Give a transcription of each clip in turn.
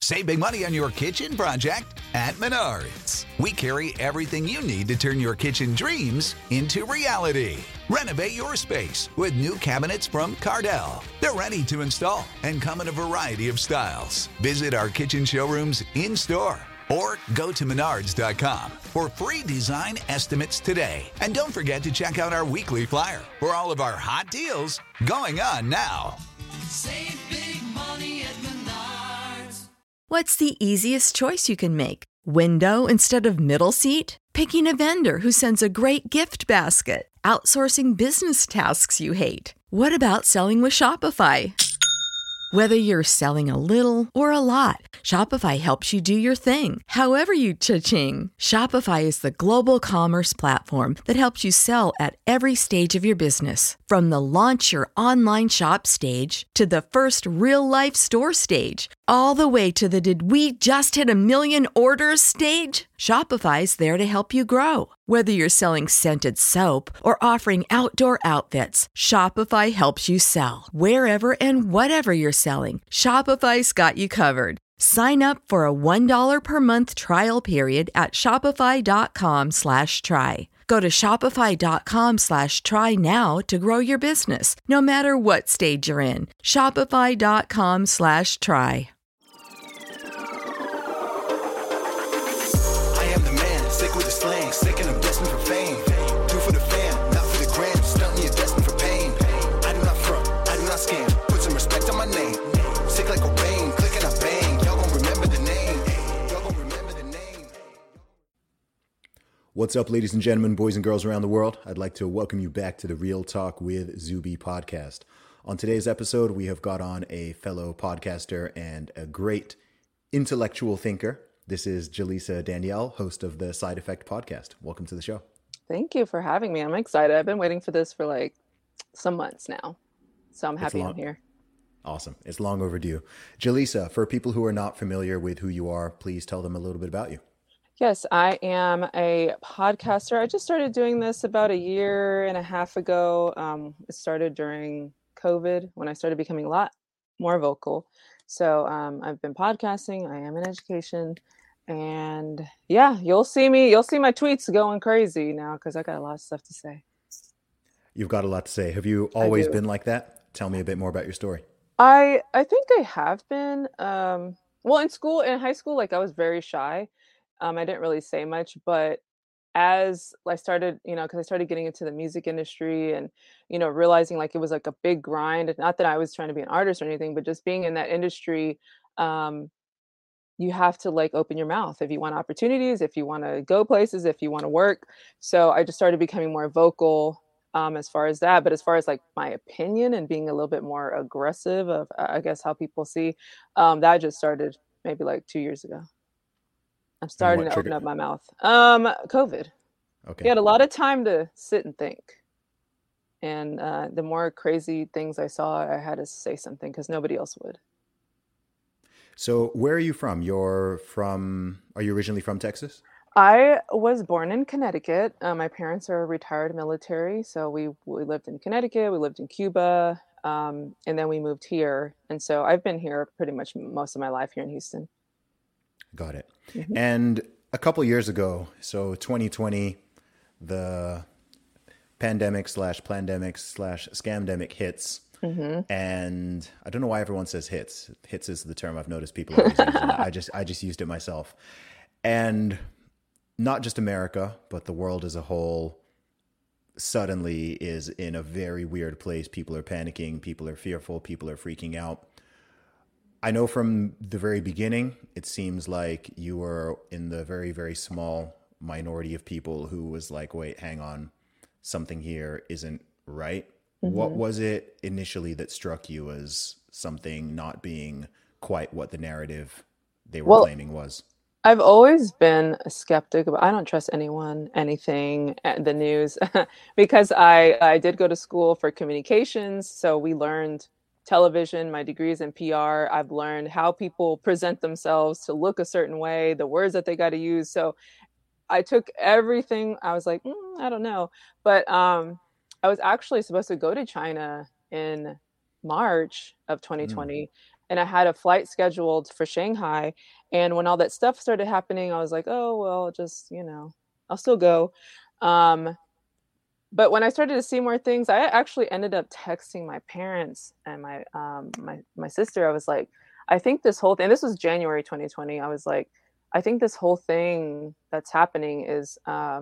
Save big money on your kitchen project at Menards. We carry everything you need to turn your kitchen dreams into reality. Renovate your space with new cabinets from Cardell. They're ready to install and come in a variety of styles. Visit our kitchen showrooms in-store or go to menards.com for free design estimates today. And don't forget to check out our weekly flyer for all of our hot deals going on now. Save big money at Menards. What's the easiest choice you can make? Window instead of middle seat? Picking a vendor who sends a great gift basket? Outsourcing business tasks you hate? What about selling with Shopify? Whether you're selling a little or a lot, Shopify helps you do your thing, however you cha-ching. Shopify is the global commerce platform that helps you sell at every stage of your business. From the launch your online shop stage to the first real-life store stage, all the way to the did we just hit a million orders stage. Shopify's there to help you grow. Whether you're selling scented soap or offering outdoor outfits, Shopify helps you sell. Wherever and whatever you're selling, Shopify's got you covered. Sign up for a $1 per month trial period at shopify.com/try. Go to shopify.com/try now to grow your business, no matter what stage you're in. Shopify.com/try. I am the man, sick with the slang, sick and I'm destined for fame. Do for the fam, not for the gram, stunt you're destined for pain. I do not front, I do not scam, put some respect on my name. Sick like a rain, click and I bang, y'all gon' remember the name. Y'all gon' remember the name. What's up, ladies and gentlemen, boys and girls around the world? I'd like to welcome you back to the Real Talk with Zuby podcast. On today's episode, we have got on a fellow podcaster and a great intellectual thinker. This is Jaleesa Danielle, host of the Side Effect podcast. Welcome to the show. Thank you for having me. I'm excited. I've been waiting for this for like some months now. So I'm happy I'm here. Awesome. It's long overdue. Jaleesa, for people who are not familiar with who you are, please tell them a little bit about you. Yes, I am a podcaster. I just started doing this about a year and a half ago. It started during COVID when I started becoming a lot more vocal. So I've been podcasting. I am in education. And yeah, you'll see my tweets going crazy now because I got a lot of stuff to say. You've got a lot to say. Have you always been like that? Tell me a bit more about your story. I think I have been. Well, in high school, like I was very shy. I didn't really say much, but as I started, because I started getting into the music industry and, realizing like it was like a big grind. Not that I was trying to be an artist or anything, but just being in that industry, you have to like open your mouth if you want opportunities, if you want to go places, if you want to work. So I just started becoming more vocal as far as that. But as far as like my opinion and being a little bit more aggressive of, I guess, how people see, that just started maybe like 2 years ago. I'm starting to open up my mouth. COVID. Okay. You had a lot of time to sit and think. And the more crazy things I saw, I had to say something because nobody else would. So where are you from? Are you originally from Texas? I was born in Connecticut. My parents are retired military. So we lived in Connecticut. We lived in Cuba. And then we moved here. And so I've been here pretty much most of my life here in Houston. Got it. Mm-hmm. And a couple years ago, so 2020, the pandemic/plandemic/scamdemic hits. Mm-hmm. And I don't know why everyone says hits. Hits is the term I've noticed people always use. I just used it myself. And not just America, but the world as a whole suddenly is in a very weird place. People are panicking. People are fearful. People are freaking out. I know from the very beginning, it seems like you were in the very, very small minority of people who was like, wait, hang on, something here isn't right. Mm-hmm. What was it initially that struck you as something not being quite what the narrative they were claiming was? I've always been a skeptic. I don't trust anyone, anything, the news, because I did go to school for communications. So we learned television, my degrees in PR. I've learned how people present themselves to look a certain way, the words that they got to use. So I took everything. I was like, I don't know. But I was actually supposed to go to China in March of 2020. and I had a flight scheduled for Shanghai. And when all that stuff started happening, I was like, oh, well, just, I'll still go. Um, but when I started to see more things, I actually ended up texting my parents and my sister. I was like, I think this whole thing, this was January 2020. I was like, I think this whole thing that's happening is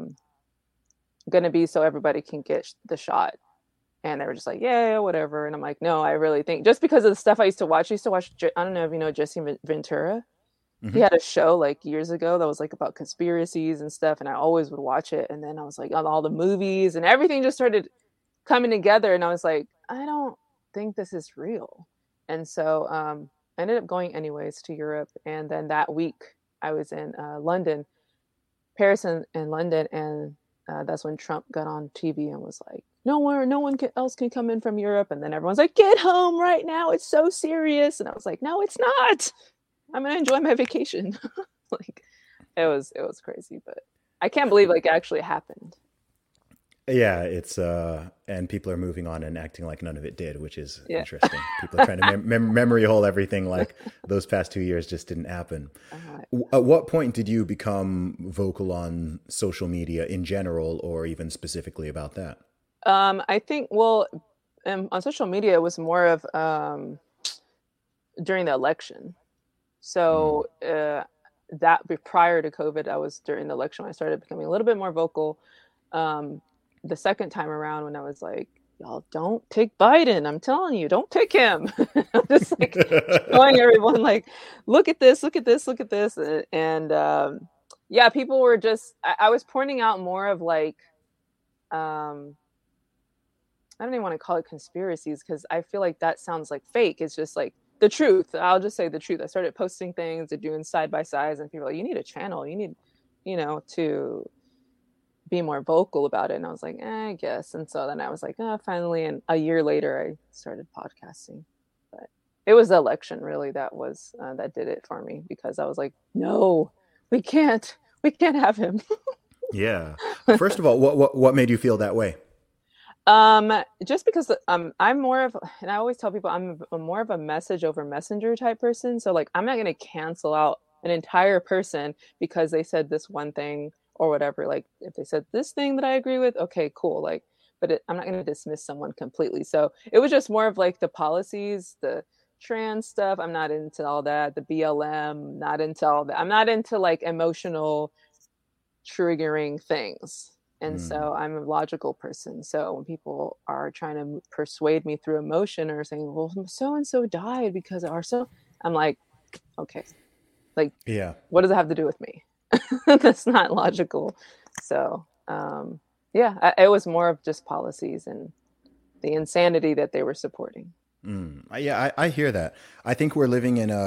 going to be so everybody can get the shot. And they were just like, yeah, whatever. And I'm like, no, I really think just because of the stuff I used to watch, I don't know if you know Jesse Ventura. Mm-hmm. He had a show like years ago that was like about conspiracies and stuff. And I always would watch it. And then I was like, on all the movies and everything just started coming together. And I was like, I don't think this is real. And so I ended up going anyways to Europe. And then that week I was in London, Paris and London. And that's when Trump got on TV and was like, no one else can come in from Europe. And then everyone's like, get home right now. It's so serious. And I was like, no, it's not. I'm going to enjoy my vacation. Like it was crazy, but I can't believe like it actually happened. Yeah, it's and people are moving on and acting like none of it did, which is interesting. People are trying to memory hole everything like those past 2 years just didn't happen. At what point did you become vocal on social media in general, or even specifically about that? I think, well, on social media, it was more of during the election. So that prior to COVID, I was during the election when I started becoming a little bit more vocal. The second time around when I was like, y'all don't pick Biden. I'm telling you, don't pick him. I'm just like showing everyone like, look at this, look at this, look at this. And yeah, people were just, I was pointing out more of like, I don't even want to call it conspiracies because I feel like that sounds like fake. It's just like the truth. I'll just say the truth. I started posting things and doing side by sides and people are like, you need a channel. You need, to be more vocal about it. And I was like, I guess. And so then I was like, finally. And a year later, I started podcasting. But it was the election really that was, that did it for me because I was like, no, we can't have him. Yeah. First of all, what made you feel that way? Just because I'm more of, and I always tell people I'm more of a message over messenger type person. So like, I'm not going to cancel out an entire person because they said this one thing or whatever. Like if they said this thing that I agree with, okay, cool. Like, but I'm not going to dismiss someone completely. So it was just more of like the policies, the trans stuff. I'm not into all that. The BLM, not into all that. I'm not into like emotional triggering things. And so I'm a logical person. So when people are trying to persuade me through emotion or saying, well, so-and-so died because of I'm like, okay, like, yeah, what does it have to do with me? That's not logical. So, it was more of just policies and the insanity that they were supporting. Yeah, I hear that. I think we're living in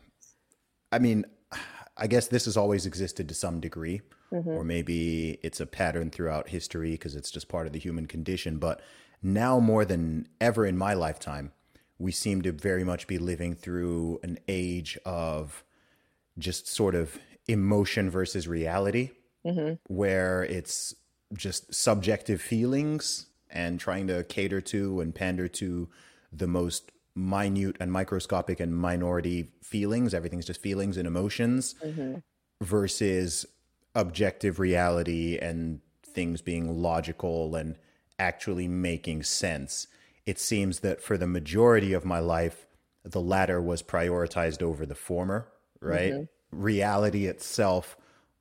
I guess this has always existed to some degree. Mm-hmm. Or maybe it's a pattern throughout history because it's just part of the human condition. But now more than ever in my lifetime, we seem to very much be living through an age of just sort of emotion versus reality, where it's just subjective feelings and trying to cater to and pander to the most minute and microscopic and minority feelings. Everything's just feelings and emotions versus objective reality and things being logical and actually making sense. It seems that for the majority of my life, the latter was prioritized over the former, right? Reality itself,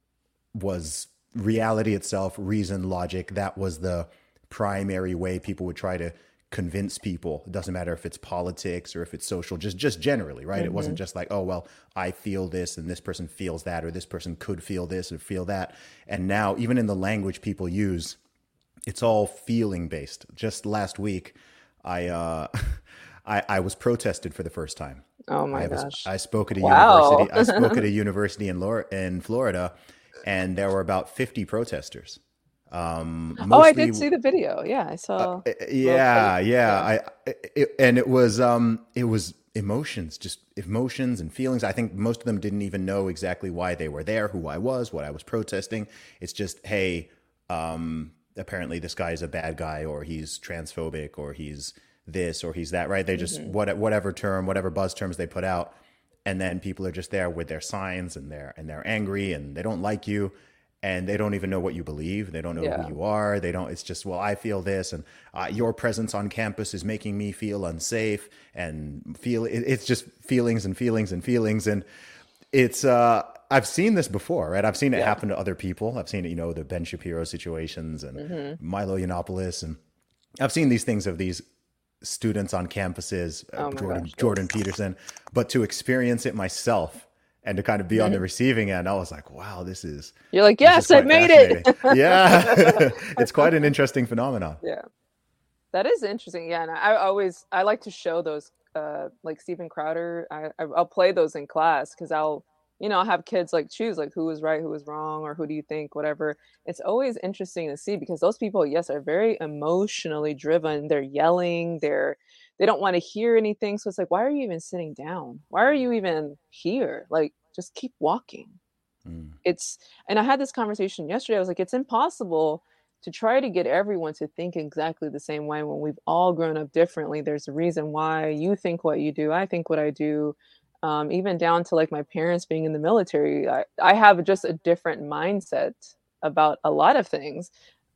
reason, logic. That was the primary way people would try to convince people. It doesn't matter if it's politics or if it's social, just generally, right? It wasn't just like, oh, well, I feel this and this person feels that, or this person could feel this or feel that. And now even in the language people use, it's all feeling based. Just last week, I was protested for the first time. Oh my gosh. I spoke at a university. I spoke at a university in Florida, and there were about 50 protesters. I did see the video. Yeah, I saw. And it was emotions, just emotions and feelings. I think most of them didn't even know exactly why they were there, who I was, what I was protesting. It's just, hey, apparently this guy is a bad guy, or he's transphobic, or he's this or he's that, right? They just, whatever buzz terms they put out. And then people are just there with their signs and they're angry and they don't like you. And they don't even know what you believe. They don't know who you are. It's just, well, I feel this, and your presence on campus is making me feel unsafe, and it's just feelings and feelings and feelings. And it's, I've seen this before, right? I've seen it happen to other people. I've seen it, the Ben Shapiro situations and Milo Yiannopoulos. And I've seen these things of these students on campuses, Jordan Peterson, but to experience it myself, and to kind of be on the receiving end, I was like, wow, you're like, yes, I made it. Yeah. It's quite an interesting phenomenon. Yeah. That is interesting. Yeah. And I like to show those, like Steven Crowder. I'll play those in class because I'll have kids like choose like who was right, who was wrong, or who do you think, whatever. It's always interesting to see because those people, yes, are very emotionally driven. They're yelling. They don't want to hear anything. So it's like, why are you even sitting down? Why are you even here? Like, just keep walking. And I had this conversation yesterday. I was like, it's impossible to try to get everyone to think exactly the same way when we've all grown up differently. There's a reason why you think what you do. I think what I do. Even down to like my parents being in the military. I have just a different mindset about a lot of things.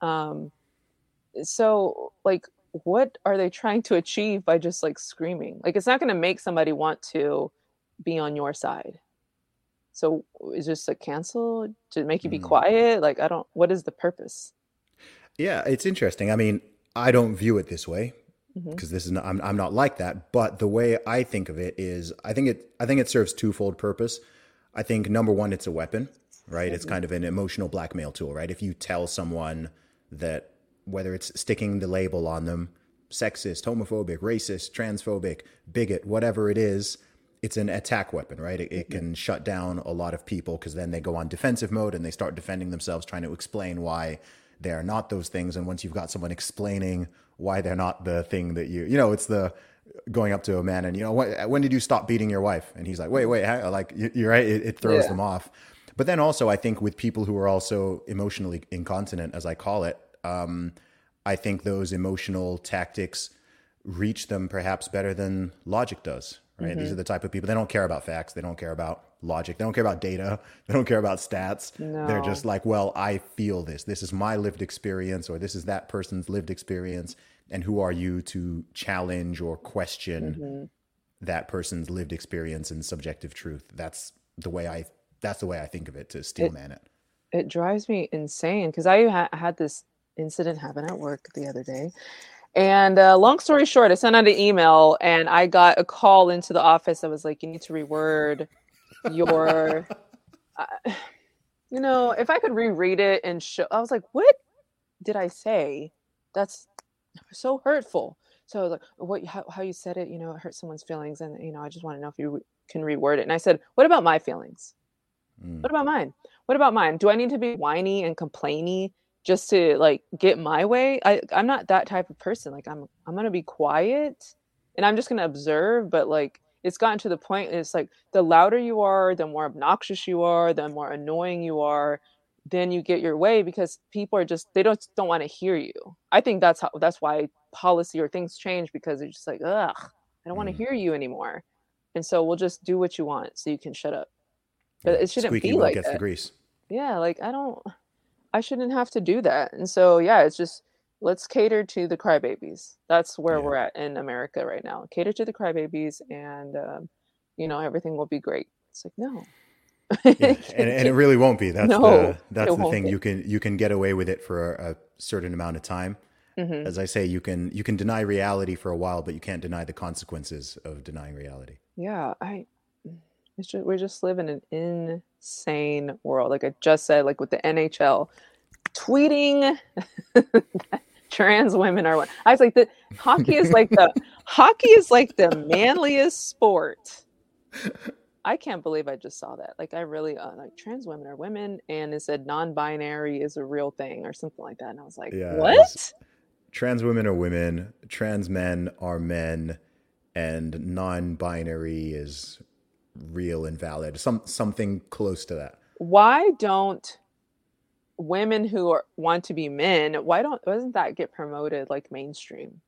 So like, what are they trying to achieve by just like screaming? Like, it's not going to make somebody want to be on your side. So is this a cancel to make you be quiet? Like, what is the purpose? Yeah, it's interesting. I mean, I don't view it this way because I'm not like that. But the way I think of it is, I think it serves twofold purpose. I think number one, it's a weapon, right? It's kind of an emotional blackmail tool, right? If you tell someone that, whether it's sticking the label on them, sexist, homophobic, racist, transphobic, bigot, whatever it is, it's an attack weapon, right? It can shut down a lot of people because then they go on defensive mode and they start defending themselves, trying to explain why they're not those things. And once you've got someone explaining why they're not the thing that it's the going up to a man and, when did you stop beating your wife? And he's like, wait, like, you're right. It throws them off. But then also, I think with people who are also emotionally incontinent, as I call it, I think those emotional tactics reach them perhaps better than logic does, right? These are the type of people, they don't care about facts. They don't care about logic. They don't care about data. They don't care about stats. No. They're just like, well, I feel this. This is my lived experience, or this is that person's lived experience. And who are you to challenge or question that person's lived experience and subjective truth? That's the way I think of it, to steel man it. It drives me insane because I had this incident happen at work the other day. And long story short, I sent out an email and I got a call into the office that was like, you need to reword your, if I could reread it and show, I was like, what did I say? That's so hurtful. So I was like, how you said it, it hurt someone's feelings. And, I just want to know if you can reword it. And I said, what about my feelings? What about mine? What about mine? Do I need to be whiny and complainy just to like get my way? I'm not that type of person. Like I'm going to be quiet and I'm just going to observe. But like, it's gotten to the point, it's like the louder you are, the more obnoxious you are, the more annoying you are, then you get your way because people are just, they don't want to hear you. I think that's why policy or things change, because they're just like, ugh, I don't want to hear you anymore. And so we'll just do what you want so you can shut up. But it shouldn't Squeaky be wheel like gets that. the grease. Yeah, like I shouldn't have to do that. And so, yeah, it's just, let's cater to the crybabies. That's where we're at in America right now. Cater to the crybabies and, everything will be great. It's like, no. Yeah. And it really won't be. That's the thing. Be. You can get away with it for a certain amount of time. As I say, you can deny reality for a while, but you can't deny the consequences of denying reality. Yeah, we just live in an insane world. Like I just said, like with the NHL tweeting trans women are one. I was like, hockey is like the manliest sport. I can't believe I just saw that. Like I really like trans women are women, and it said non-binary is a real thing or something like that. And I was like, what? Trans women are women, trans men are men, and non-binary is real and valid. Something close to that. Why don't women who want to be men, wasn't that get promoted like mainstream?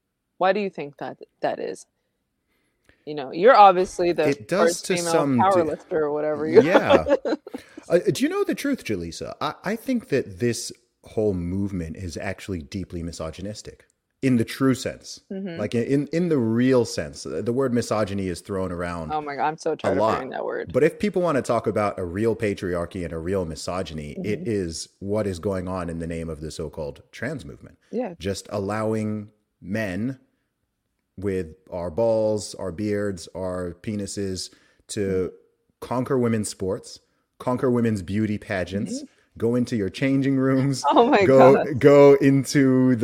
Why do you think that is? You know, you're obviously the It does first to female some power lifter or whatever you Yeah. Do you know the truth, Jaleesa? I think that this whole movement is actually deeply misogynistic in the true sense. Like in the real sense. The word misogyny is thrown around Oh my God, I'm so a tired of lot. hearing that word. But if people want to talk about a real patriarchy and a real misogyny, it is what is going on in the name of the so-called trans movement. Yeah. Just allowing men with our balls, our beards, our penises to conquer women's sports, conquer women's beauty pageants, go into your changing rooms, Oh my go God. into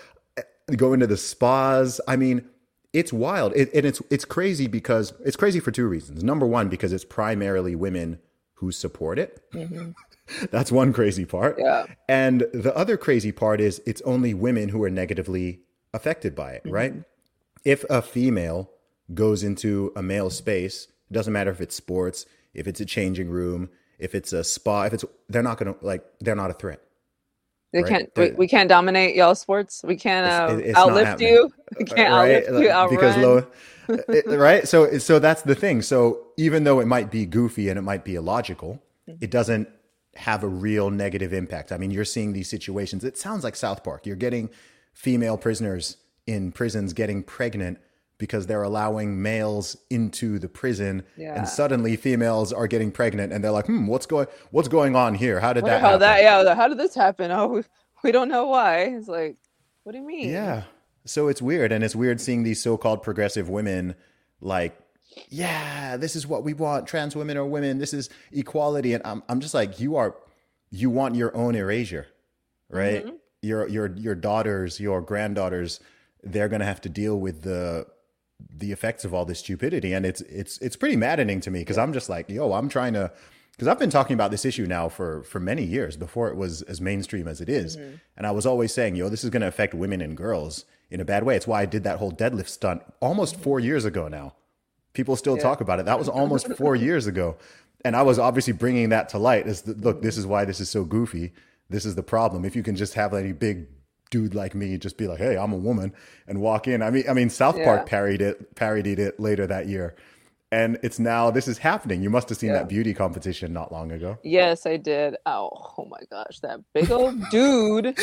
the spas. I mean, it's wild. And it's crazy because it's crazy for two reasons. Number one, because it's primarily women who support it. That's one crazy part. Yeah. And the other crazy part is it's only women who are negatively affected by it, right? If a female goes into a male space, it doesn't matter if it's sports, if it's a changing room, if it's a spa, they're not a threat. They Right? can't. We can't dominate y'all sports. We can't It's not outlift happening. you. We can't Right? outlift you. Outrun. Right? So that's the thing. So even though it might be goofy and it might be illogical, it doesn't have a real negative impact. I mean, you're seeing these situations. It sounds like South Park. You're getting female prisoners in prisons getting pregnant because they're allowing males into the prison, Yeah. and suddenly females are getting pregnant, and they're like, what's going on here? How did Wonder that how happen? how did this happen? Oh, we don't know why. It's like, what do you mean? Yeah. So it's weird. And it's weird seeing these so-called progressive women like, yeah, this is what we want. Trans women are women. This is equality. And I'm just like, you want your own erasure, right? Your daughters, your granddaughters, they're going to have to deal with the effects of all this stupidity. And it's pretty maddening to me because I'm just like, I'm trying to, because I've been talking about this issue now for many years before it was as mainstream as it is. And I was always saying, this is going to affect women and girls in a bad way. It's why I did that whole deadlift stunt almost 4 years ago now. People still talk about it. That was almost 4 years ago. And I was obviously bringing that to light look, this is why this is so goofy. This is the problem. If you can just have any big dude like me just be like, hey, I'm a woman, and walk in. I mean, South Park parodied it later that year. And it's now, this is happening. You must have seen that beauty competition not long ago. Yes, I did. Oh my gosh, that big old dude.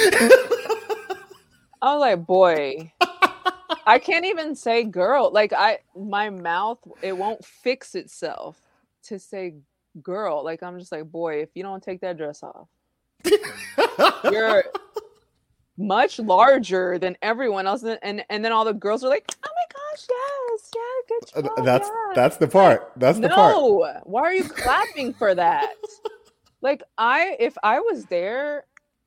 I was like, boy, I can't even say girl. Like my mouth, it won't fix itself to say girl. Like I'm just like, boy, if you don't take that dress off, you're much larger than everyone else. And then all the girls are like, oh my gosh, yes, yeah, good job. That's the part. That's the part. No, why are you clapping for that? Like if I was there,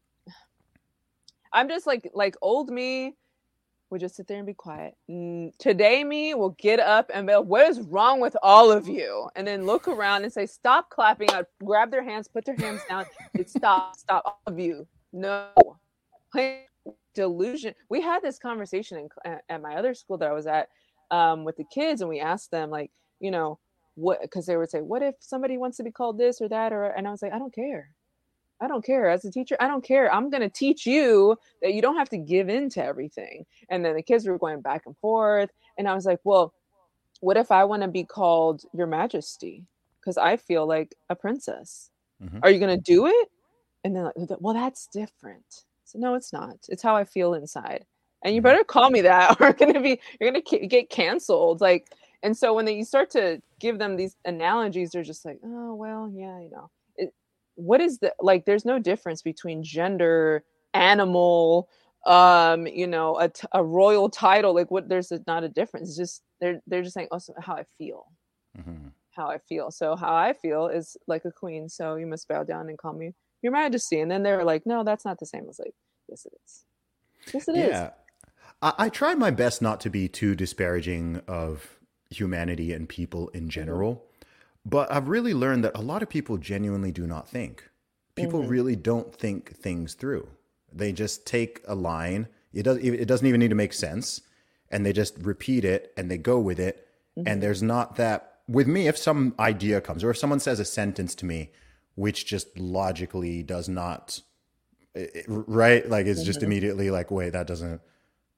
I'm just like old me would just sit there and be quiet. Today me will get up and be like, what is wrong with all of you? And then look around and say, stop clapping. I'd grab their hands, put their hands down. It's stop, all of you. No. Delusion. We had this conversation at my other school that I was at with the kids, and we asked them, like, what, because they would say, what if somebody wants to be called this or that, and I was like, I don't care. As a teacher, I don't care. I'm going to teach you that you don't have to give in to everything. And then the kids were going back and forth, and I was like, well, what if I want to be called Your Majesty because I feel like a princess? Are you going to do it? And then, like, well, that's different. So no, it's not. It's how I feel inside. And you better call me that, or you're gonna get canceled. Like, and so when you start to give them these analogies, they're just like, oh well, yeah, what is the, like? There's no difference between gender, animal, a royal title. Like, what? There's not a difference. It's just they're just saying, oh, so how I feel, how I feel. So how I feel is like a queen. So you must bow down and call me Your Majesty. And then they're like, no, that's not the same. I was like, yes, it is. Yes, it is. Yeah. I try my best not to be too disparaging of humanity and people in general, but I've really learned that a lot of people genuinely do not think. People really don't think things through. They just take a line. It doesn't even need to make sense, and they just repeat it and they go with it. And there's not that, with me, if some idea comes or if someone says a sentence to me which just logically does not, right? Like it's just immediately like, wait, that doesn't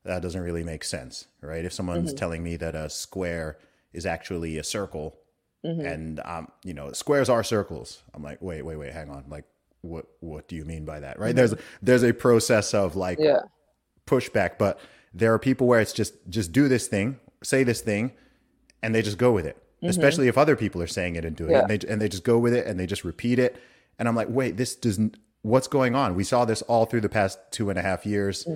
that doesn't really make sense, right? If someone's telling me that a square is actually a circle, and squares are circles, I'm like, wait, hang on, like, what do you mean by that, right? There's a process of like pushback, but there are people where it's just do this thing, say this thing, and they just go with it. Especially if other people are saying it and doing it, and they just go with it and they just repeat it. And I'm like, wait, this doesn't. What's going on? We saw this all through the past 2.5 years,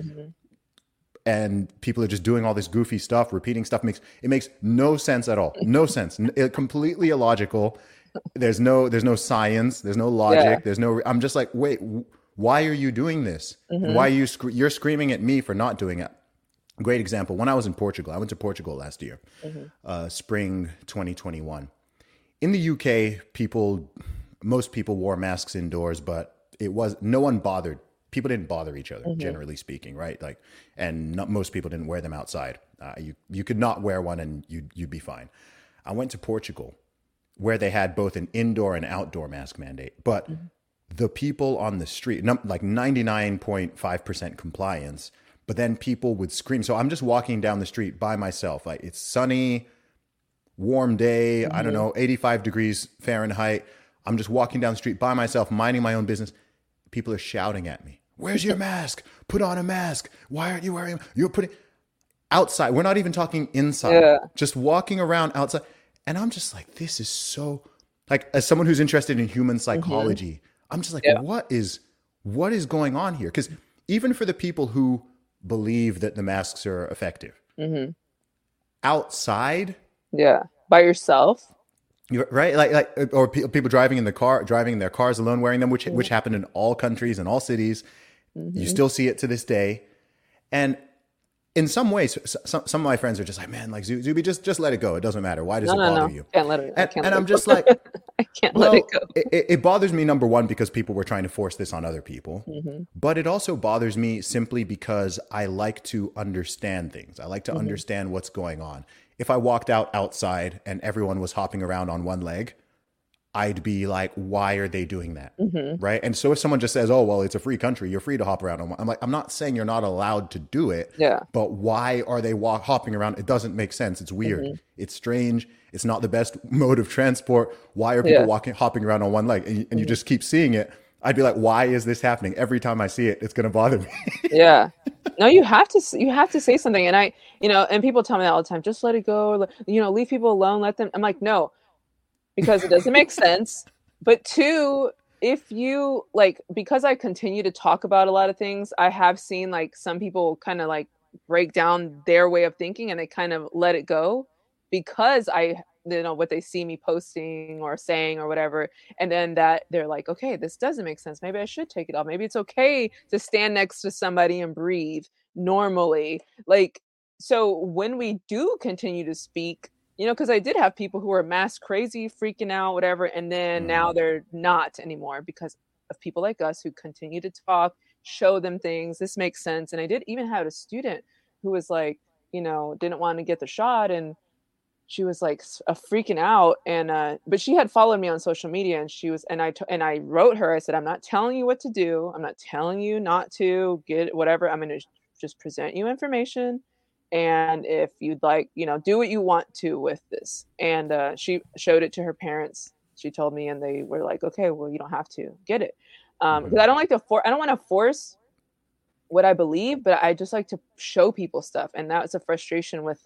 and people are just doing all this goofy stuff, repeating stuff. It makes no sense at all. No sense. Completely illogical. There's no science. There's no logic. There's no. I'm just like, wait, why are you doing this? And why are you're screaming at me for not doing it? Great example. When I was in Portugal, I went to Portugal last year, spring 2021. In the UK, most people wore masks indoors, but no one bothered. People didn't bother each other, generally speaking, right? Like, and most people didn't wear them outside. You could not wear one and you'd be fine. I went to Portugal, where they had both an indoor and outdoor mask mandate, but the people on the street, like 99.5% compliance. But then people would scream. So I'm just walking down the street by myself. Like, it's sunny, warm day, I don't know, 85 degrees Fahrenheit. I'm just walking down the street by myself, minding my own business. People are shouting at me. Where's your mask? Put on a mask. Why aren't you wearing it? You're putting outside. We're not even talking inside. Just walking around outside. And I'm just like, this is so, like, as someone who's interested in human psychology, I'm just like, what is going on here? Because even for the people who believe that the masks are effective. Outside, by yourself, right? Like, or people driving in their cars alone, wearing them, which happened in all countries and all cities. You still see it to this day, and in some ways, some of my friends are just like, man, like Zuby, just let it go. It doesn't matter. Why does it bother you? Can't let it. And I'm just like, I can't let it go. It bothers me, number one, because people were trying to force this on other people. But it also bothers me simply because I like to understand things. I like to understand what's going on. If I walked outside and everyone was hopping around on one leg, I'd be like, why are they doing that? Right. And so if someone just says, oh, well, it's a free country, you're free to hop around. I'm like, I'm not saying you're not allowed to do it. But why are they hopping around? It doesn't make sense. It's weird. It's strange. It's not the best mode of transport. Why are people hopping around on one leg? And you just keep seeing it. I'd be like, why is this happening? Every time I see it, it's going to bother me. No, you have to say something. And and people tell me that all the time, just let it go. Or, leave people alone. Let them. I'm like, no. Because it doesn't make sense. But two, if you because I continue to talk about a lot of things, I have seen like some people kind of like break down their way of thinking and they kind of let it go because what they see me posting or saying or whatever. And then that they're like, okay, this doesn't make sense. Maybe I should take it off. Maybe it's okay to stand next to somebody and breathe normally. So when we do continue to speak, because I did have people who were mask crazy, freaking out, whatever. And then now they're not anymore because of people like us who continue to talk, show them things. This makes sense. And I did even have a student who was like, didn't want to get the shot. And she was like freaking out. And, but she had followed me on social media and she was, and I wrote her, I said, I'm not telling you what to do. I'm not telling you not to get whatever. I'm going to just present you information. And if you'd like, do what you want to with this. And she showed it to her parents. She told me, and they were like, okay, well, you don't have to get it. Because I don't like to I don't want to force what I believe, but I just like to show people stuff. And that's a frustration with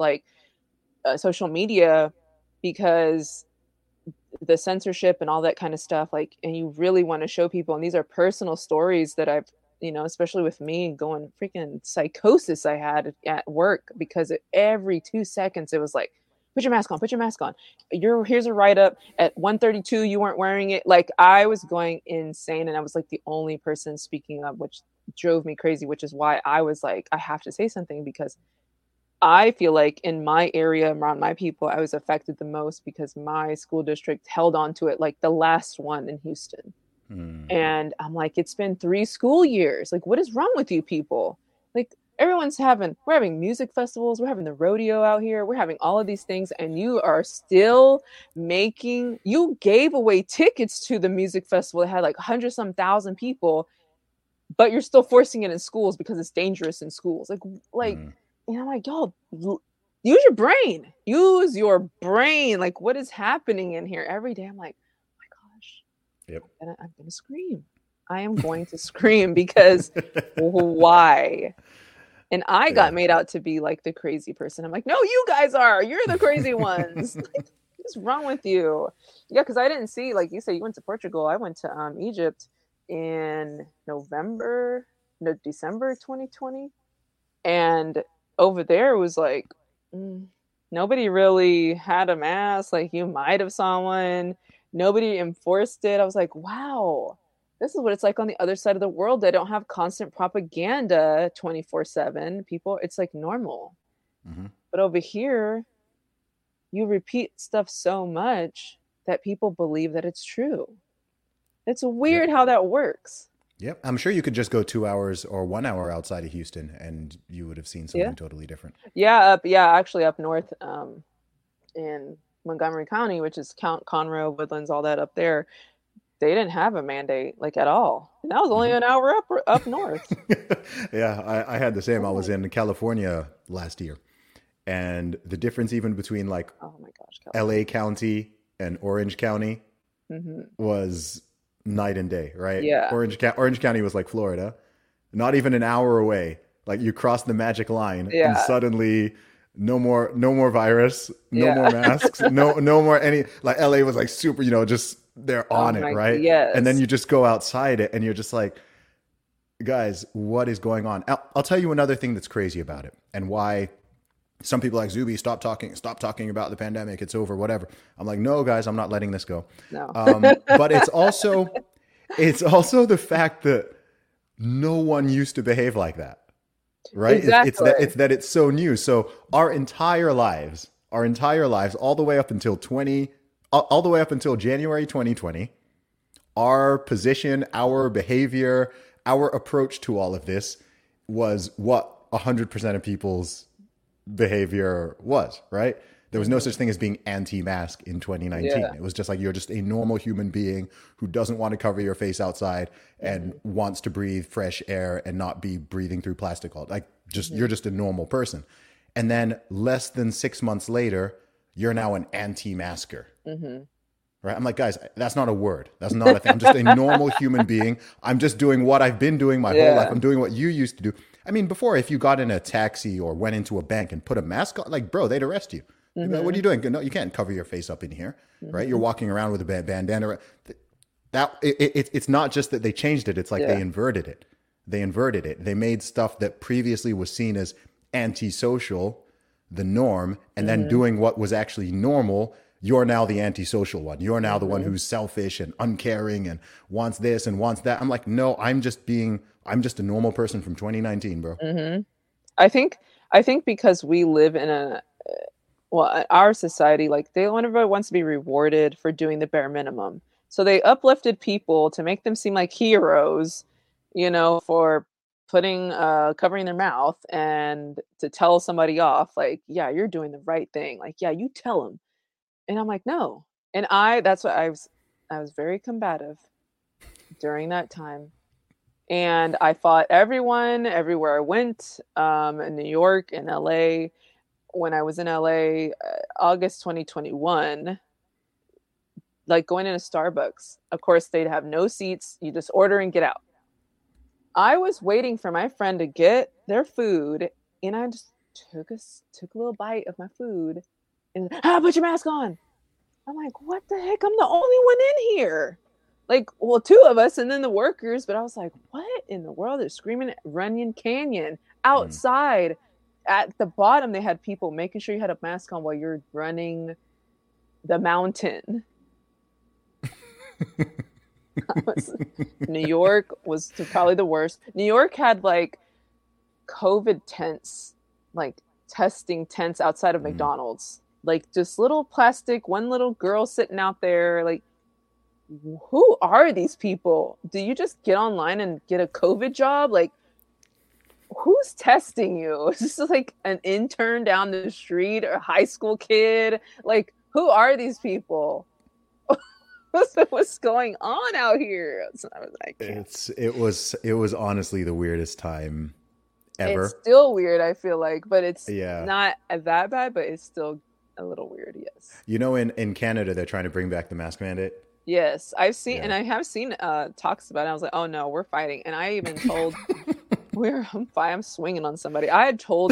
social media because the censorship and all that kind of stuff, and you really want to show people. And these are personal stories that I've, especially with me going freaking psychosis I had at work because every 2 seconds it was like, put your mask on. Here's a write-up at 1:32. You weren't wearing it. I was going insane and I was like the only person speaking up, which drove me crazy, which is why I was like, I have to say something because I feel like in my area around my people, I was affected the most because my school district held on to it like the last one in Houston. And I'm like, it's been 3 school years. What is wrong with you people? We're having music festivals. We're having the rodeo out here. We're having all of these things. And you are still you gave away tickets to the music festival that had 100-some thousand people, but you're still forcing it in schools because it's dangerous in schools. And I'm like, y'all, use your brain. Use your brain. Like, what is happening in here every day? I'm like, oh my gosh, Yep. I'm gonna scream. I am going to scream because why? And I got made out to be like the crazy person. I'm like, no, you guys are. You're the crazy ones. Like, what's wrong with you? Yeah, because I didn't see, like you said, you went to Portugal. I went to Egypt in December 2020. And over there it was like, nobody really had a mask. Like, you might have saw one. Nobody enforced it. I was like, wow. This is what it's like on the other side of the world. They don't have constant propaganda 24/7. People, it's like normal. Mm-hmm. But over here, you repeat stuff so much that people believe that it's true. It's weird how that works. Yep. I'm sure you could just go 2 hours or 1 hour outside of Houston and you would have seen something totally different. Actually up north in Montgomery County, which is Conroe, Woodlands, all that up there. They didn't have a mandate like at all. And that was only an hour up north. Yeah, I had the same. I was in California last year. And the difference even between like LA County and Orange County was night and day, right? Yeah. Orange County was like Florida. Not even an hour away. Like you cross the magic line and suddenly no more virus, no more masks, no more any, like LA was like super, just they're on it, right? Yes. And then you just go outside it and you're just like, guys, what is going on? I'll tell you another thing that's crazy about it and why some people are like, Zuby, stop talking about the pandemic. It's over, whatever. I'm like, no, guys, I'm not letting this go. No. But it's also the fact that no one used to behave like that. Right? Exactly. It's that it's so new. So our entire lives, all the way up until January 2020, our position, our behavior, our approach to all of this was what 100% of people's behavior was, right? There was no such thing as being anti-mask in 2019. It was just like, you're just a normal human being who doesn't want to cover your face outside and wants to breathe fresh air and not be breathing through plastic. You're just a normal person. And then less than 6 months later, you're now an anti-masker. Right? I'm like, guys, that's not a word. That's not a thing. I'm just a normal human being. I'm just doing what I've been doing my whole life. I'm doing what you used to do. I mean, before, if you got in a taxi or went into a bank and put a mask on, like, bro, they'd arrest you. Like, what are you doing? No, you can't cover your face up in here, right? You're walking around with a bandana. It's not just that they changed it. It's like they inverted it. They made stuff that previously was seen as antisocial the norm, and then doing what was actually normal. You're now the antisocial one. You're now the one who's selfish and uncaring and wants this and wants that. I'm like, no, I'm just a normal person from 2019, bro. I think because we live in our society, like everybody wants to be rewarded for doing the bare minimum. So they uplifted people to make them seem like heroes, for putting covering their mouth and to tell somebody off, like, yeah, you're doing the right thing. Like, yeah, you tell them. And I'm like, no. And that's what I was very combative during that time. And I fought everyone everywhere I went, in New York, in LA. When I was in LA, August 2021, like going into Starbucks, of course, they'd have no seats. You just order and get out. I was waiting for my friend to get their food, and I just took a little bite of my food and put your mask on. I'm like, what the heck? I'm the only one in here. Like, well, two of us and then the workers, but I was like, what in the world? They're screaming at Runyon Canyon outside. At the bottom, they had people making sure you had a mask on while you're running the mountain. New York was probably the worst. New York had like COVID tents, like testing tents outside of McDonald's. Like just little plastic, one little girl sitting out there. Like, who are these people? Do you just get online and get a COVID job? Like, who's testing you? Is this like an intern down the street or a high school kid? Like, who are these people? What's going on out here? So I was like, it was honestly the weirdest time ever. It's still weird, I feel like, but it's Yeah. not that bad, but it's still a little weird, yes. You know, in Canada, they're trying to bring back the mask mandate. Yes, I've seen, Yeah. and I have seen talks about it. I was like, oh no, we're fighting. And I even told, I'm swinging on somebody. I had told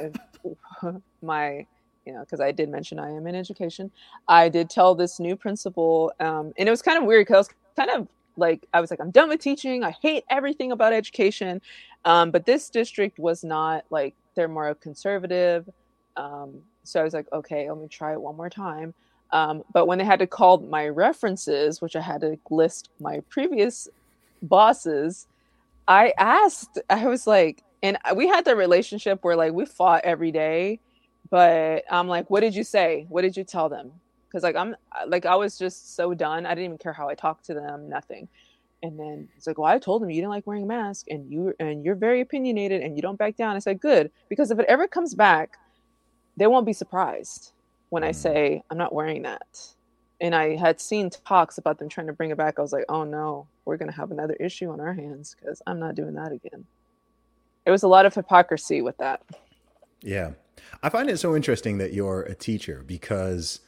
my, because I did mention I am in education. I did tell this new principal, and it was kind of weird because I was kind of like, I'm done with teaching. I hate everything about education. But this district was not like, they're more conservative. So I was like, okay, let me try it one more time. But when they had to call my references, which I had to list my previous bosses, I was like, and we had the relationship where like we fought every day, but I'm like, what did you say? What did you tell them? Because I was just so done. I didn't even care how I talked to them, nothing. And then it's like, well, I told them you didn't like wearing a mask, and you're very opinionated, and you don't back down. I said, good, because if it ever comes back, they won't be surprised when I say I'm not wearing that. And I had seen talks about them trying to bring it back. I was like, oh no, we're going to have another issue on our hands because I'm not doing that again. It was a lot of hypocrisy with that. Yeah. I find it so interesting that you're a teacher because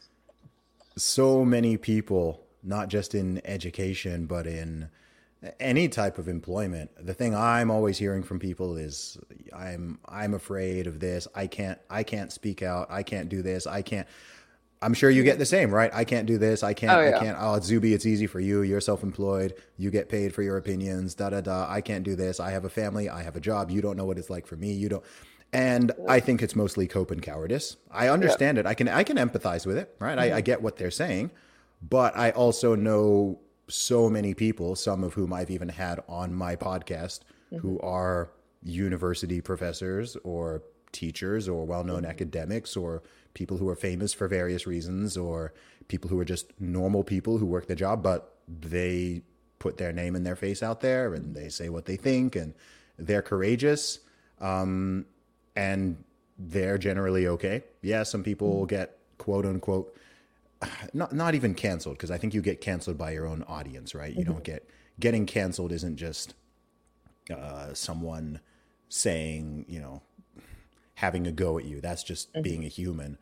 so many people, not just in education, but in any type of employment, the thing I'm always hearing from people is I'm afraid of this. I can't speak out. I can't do this. I'm sure you get the same, right? I can't do this. I can't. Oh, Zuby, it's easy for you. You're self-employed. You get paid for your opinions. I can't do this. I have a family. I have a job. You don't know what it's like for me. You don't. And I think it's mostly cope and cowardice. I understand it. I can empathize with it, right? I get what they're saying, but I also know so many people, some of whom I've even had on my podcast, who are university professors or teachers or well-known academics or people who are famous for various reasons or people who are just normal people who work the job, but they put their name and their face out there and they say what they think and they're courageous. And they're generally okay. Yeah, some people get quote unquote, not even canceled, because I think you get canceled by your own audience, right? You don't getting canceled isn't just someone saying, having a go at you. That's just being a human.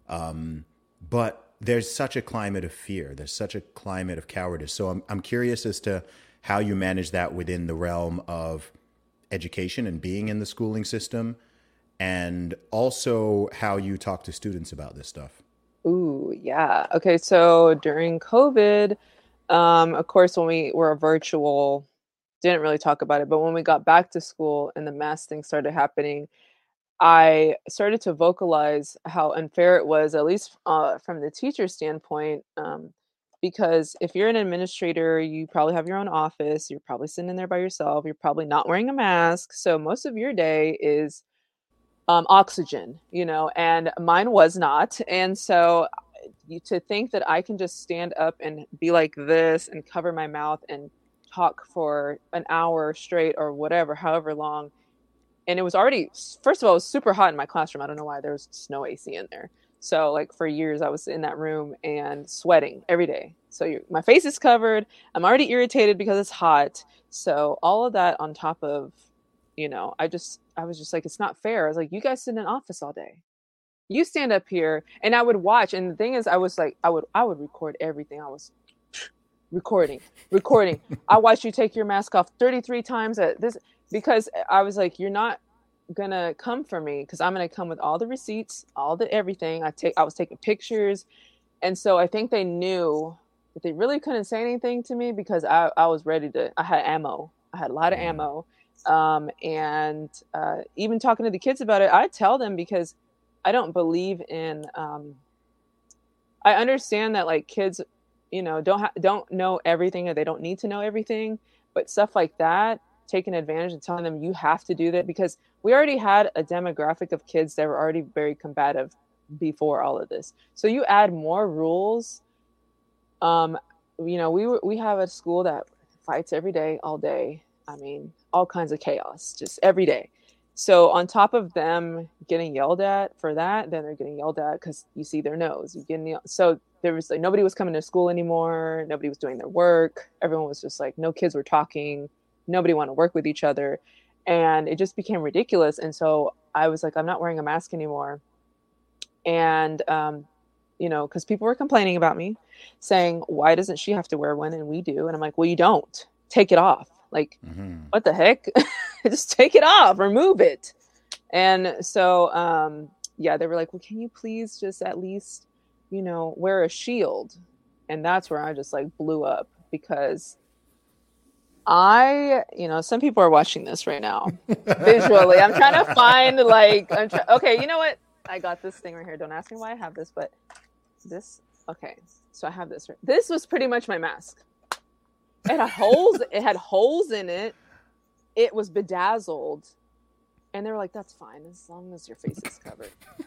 But there's such a climate of fear. There's such a climate of cowardice. So I'm curious as to how you manage that within the realm of education and being in the schooling system, and also how you talk to students about this stuff. Ooh, yeah. Okay, so during COVID, of course, when we were virtual, didn't really talk about it, but when we got back to school and the mask thing started happening, I started to vocalize how unfair it was, at least from the teacher standpoint, because if you're an administrator, you probably have your own office, you're probably sitting in there by yourself, you're probably not wearing a mask, so most of your day is oxygen, and mine was not. And so to think that I can just stand up and be like this and cover my mouth and talk for an hour straight or whatever, however long. And it was already, first of all, it was super hot in my classroom. I don't know why, there was no AC in there. So like for years I was in that room and sweating every day. So my face is covered. I'm already irritated because it's hot. So all of that on top of, I was just like, it's not fair. I was like, you guys sit in an office all day. You stand up here, and I would watch. And the thing is, I was like, I would record everything. I was recording. I watched you take your mask off 33 times at this, because I was like, you're not gonna come for me, because I'm gonna come with all the receipts, all the everything. I was taking pictures. And so I think they knew that they really couldn't say anything to me because I was ready I had ammo. I had a lot of ammo. And even talking to the kids about it, I tell them, because I don't believe in, I understand that like kids, don't know everything, or they don't need to know everything, but stuff like that, taking advantage and telling them you have to do that, because we already had a demographic of kids that were already very combative before all of this. So you add more rules. We have a school that fights every day, all day. I mean, all kinds of chaos, just every day. So on top of them getting yelled at for that, then they're getting yelled at because you see their nose. So there was like, nobody was coming to school anymore. Nobody was doing their work. Everyone was just like, no kids were talking. Nobody wanted to work with each other. and it just became ridiculous. And so I was like, I'm not wearing a mask anymore. And, you know, because people were complaining about me, saying, why doesn't she have to wear one and we do? And I'm like, well, you don't. Take it off. Like, what the heck? Just take it off, remove it. And so, yeah, they were like, well, can you please just at least, you know, wear a shield? And that's where I just like blew up, because you know, some people are watching this right now visually. I'm trying to find like, okay, you know what? I got this thing right here. Don't ask me why I have this, but this, okay. So I have this. This was pretty much my mask. It had holes. It had holes in it. It was bedazzled. And they were like, that's fine as long as your face is covered.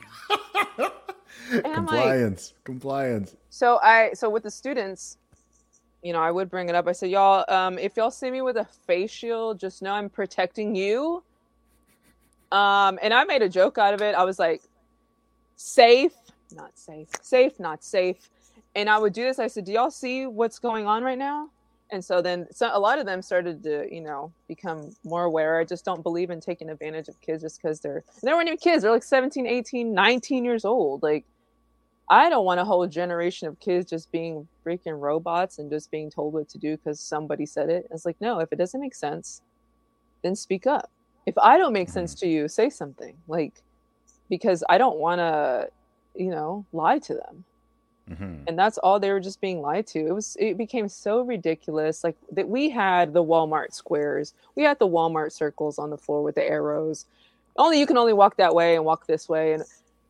Compliance. So with the students, you know, I would bring it up. I said, y'all, if y'all see me with a face shield, just know I'm protecting you. And I made a joke out of it. I was like, safe, not safe, safe, not safe. And I would do this. I said, do y'all see what's going on right now? And so then a lot of them started to, you know, become more aware. I just don't believe in taking advantage of kids just because they weren't even kids. They're like 17, 18, 19 years old. Like, I don't want a whole generation of kids just being freaking robots and just being told what to do because somebody said it. It's like, no, if it doesn't make sense, then speak up. If I don't make sense to you, say something. Like, because I don't want to, you know, lie to them. And that's all. They were just being lied to. It became so ridiculous. Like, that we had the Walmart squares. We had the Walmart circles on the floor with the arrows. You can only walk that way and walk this way. And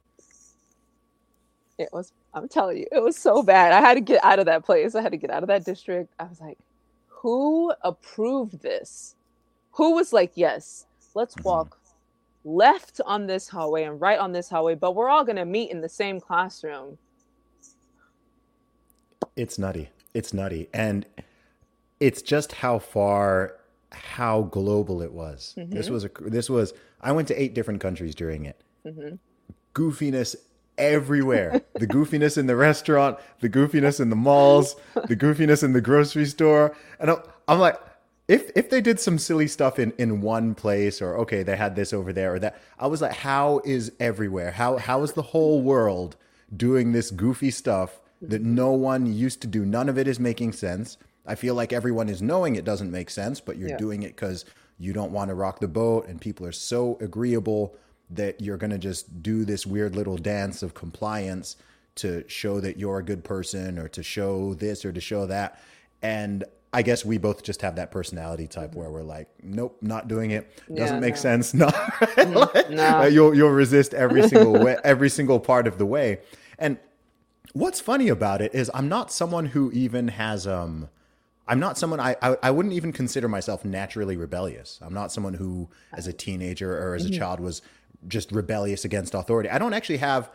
it was, I'm telling you, it was so bad. I had to get out of that place. I had to get out of that district. I was like, who approved this? Who was like, yes, let's walk left on this hallway and right on this hallway, but we're all going to meet in the same classroom. It's nutty. And it's just how global it was. This was, I went to 8 different countries during it. Goofiness everywhere. The goofiness in the restaurant, the goofiness in the malls, the goofiness in the grocery store. And I'm like, if they did some silly stuff in one place, or okay, they had this over there or that, I was like, how is everywhere? How is the whole world doing this goofy stuff that no one used to do? None of it is making sense. I feel like everyone is knowing it doesn't make sense, but you're doing it because you don't want to rock the boat, and people are so agreeable that you're going to just do this weird little dance of compliance to show that you're a good person, or to show this or to show that. And I guess we both just have that personality type where we're like, nope, not doing it. Doesn't make sense. No. You'll resist every single way, every single part of the way. And what's funny about it is I'm not someone who even has, I'm not someone, I wouldn't even consider myself naturally rebellious. I'm not someone who, as a teenager or as a child, was just rebellious against authority. I don't actually have.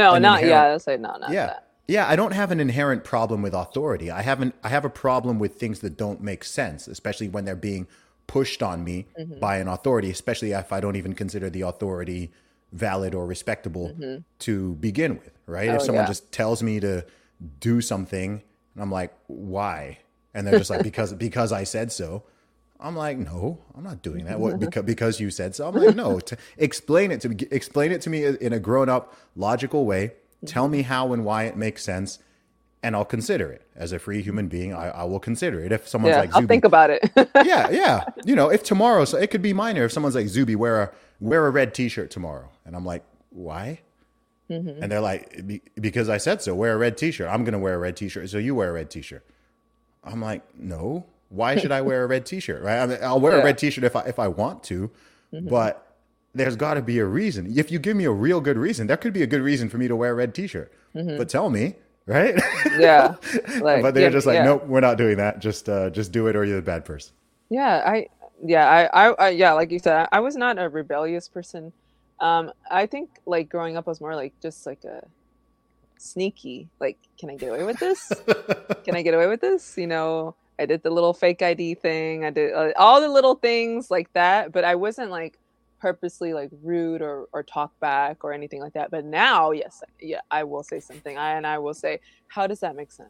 Yeah, I don't have an inherent problem with authority. I have a problem with things that don't make sense, especially when they're being pushed on me by an authority, especially if I don't even consider the authority valid or respectable to begin with, right? If someone just tells me to do something and I'm like, why? And they're just like, because I said so. I'm like, no, I'm not doing that. What? Because you said so? I'm like, no. Explain it to me in a grown-up, logical way. Tell me how and why it makes sense, and I'll consider it. As a free human being, I will consider it. If someone's like, I'll think about it. yeah. You know, if tomorrow, so it could be minor. If someone's like, Zuby, wear a red T-shirt tomorrow, and I'm like, why? And they're like, because I said so. Wear a red T-shirt. I'm gonna wear a red T-shirt, so you wear a red T-shirt. I'm like, no. Why should I wear a red T-shirt? Right? I mean, I'll wear a red T-shirt if I want to, but there's got to be a reason. If you give me a real good reason, there could be a good reason for me to wear a red T-shirt. But tell me, right? Yeah. But they're just like, nope, we're not doing that. Just do it, or you're a bad person. Yeah, I like you said, I was not a rebellious person. I think like growing up, I was more like just like a sneaky. Like, can I get away with this? Can I get away with this? You know. I did the little fake ID thing. I did all the little things like that, but I wasn't like purposely like rude or talk back or anything like that. But now, yes, I will say something. I will say, how does that make sense?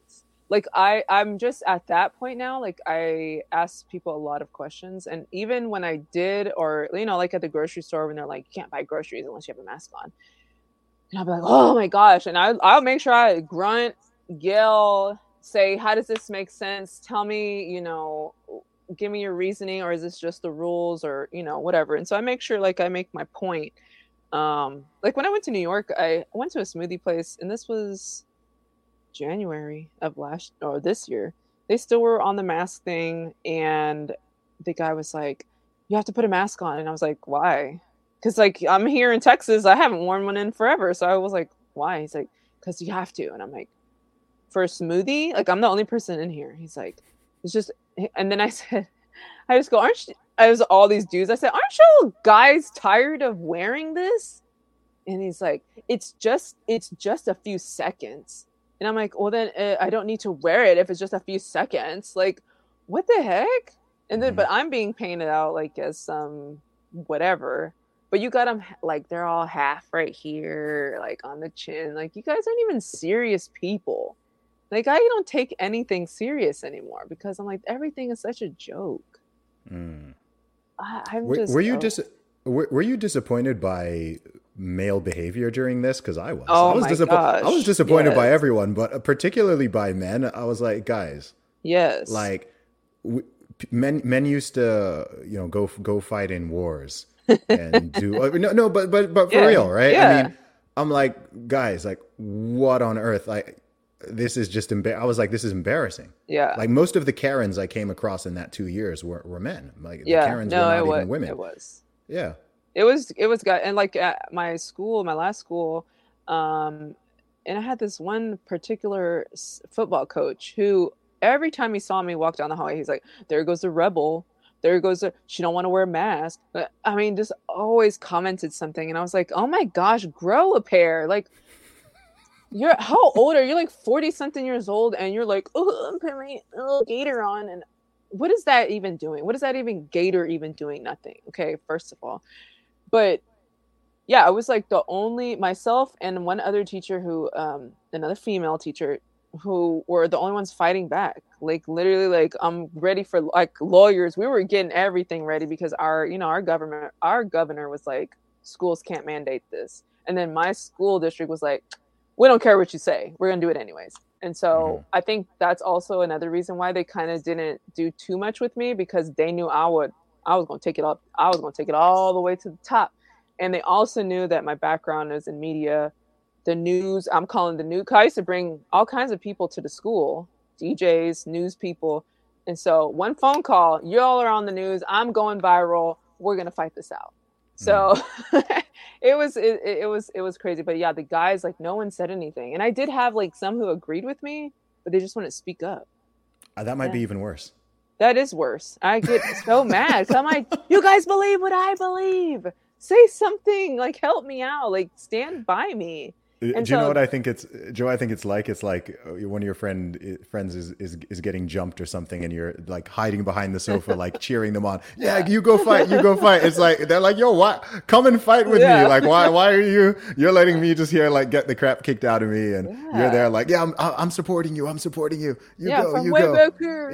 like I'm just at that point now. Like I ask people a lot of questions, and even when I did, or like at the grocery store when they're like, you can't buy groceries unless you have a mask on, and I'll be like, oh my gosh, and I'll make sure I grunt, yell, say, how does this make sense? Tell me, give me your reasoning, or is this just the rules, or whatever. And so I make sure like I make my point. Like when I went to New York, I went to a smoothie place, and this was January of this year. They still were on the mask thing, and the guy was like, you have to put a mask on. And I was like, why? Because like I'm here in Texas, I haven't worn one in forever. So I was like, why? He's like, because you have to. And I'm like, for a smoothie? Like I'm the only person in here. He's like, it's just. And then I said, I just go, I was all these dudes. I said, aren't you guys tired of wearing this? And he's like, it's just a few seconds. And I'm like, well, then I don't need to wear it if it's just a few seconds. Like, what the heck? And then, but I'm being painted out like as some whatever. But you got them like they're all half right here, like on the chin. Like, you guys aren't even serious people. Like, I don't take anything serious anymore because I'm like, everything is such a joke. Were you disappointed by male behavior during this? Because I was. Oh, I was disappointed by everyone, but particularly by men. I was like, guys. Yes. Like, men used to, go fight in wars and do but for real, right? Yeah. I mean, I'm like, guys, like, what on earth? Like, this is just I was like, this is embarrassing. Yeah. Like most of the Karens I came across in that 2 years were men. Like the Karens were not even women. It was. Yeah. It was good. And like at my school, my last school, and I had this one particular football coach who every time he saw me walk down the hallway, he's like, there goes the rebel. There goes she don't want to wear a mask. But, I mean, just always commented something. And I was like, oh my gosh, grow a pair. Like, how old are you? You're like 40 something years old, and you're like, oh, I'm putting my little gator on. And what is that even doing? What is that even gator even doing? Nothing. Okay, first of all. But yeah, I was like myself and one other teacher who, another female teacher, who were the only ones fighting back. Like literally, like I'm ready for like lawyers. We were getting everything ready because our governor was like, schools can't mandate this. And then my school district was like, we don't care what you say. We're going to do it anyways. And so I think that's also another reason why they kind of didn't do too much with me, because they knew I was going to take it up. I was going to take it all the way to the top. And they also knew that my background is in media, the news. I'm calling the news. I used to bring all kinds of people to the school, DJs, news people. And so one phone call, y'all are on the news. I'm going viral. We're going to fight this out. So it was crazy. But yeah, the guys, like, no one said anything. And I did have like some who agreed with me, but they just wouldn't speak up. That might be even worse. That is worse. I get so mad. So I'm like, you guys believe what I believe. Say something, like, help me out, like, stand by me. And do you know what I think it's, Joe? I think it's like one of your friends is getting jumped or something, and you're like hiding behind the sofa, like cheering them on. Yeah, you go fight, you go fight. It's like they're like, yo, what? Come and fight with me. Like, why are you're letting me just here like get the crap kicked out of me, and you're there like, yeah, I'm supporting you. I'm supporting you. You go. Back here.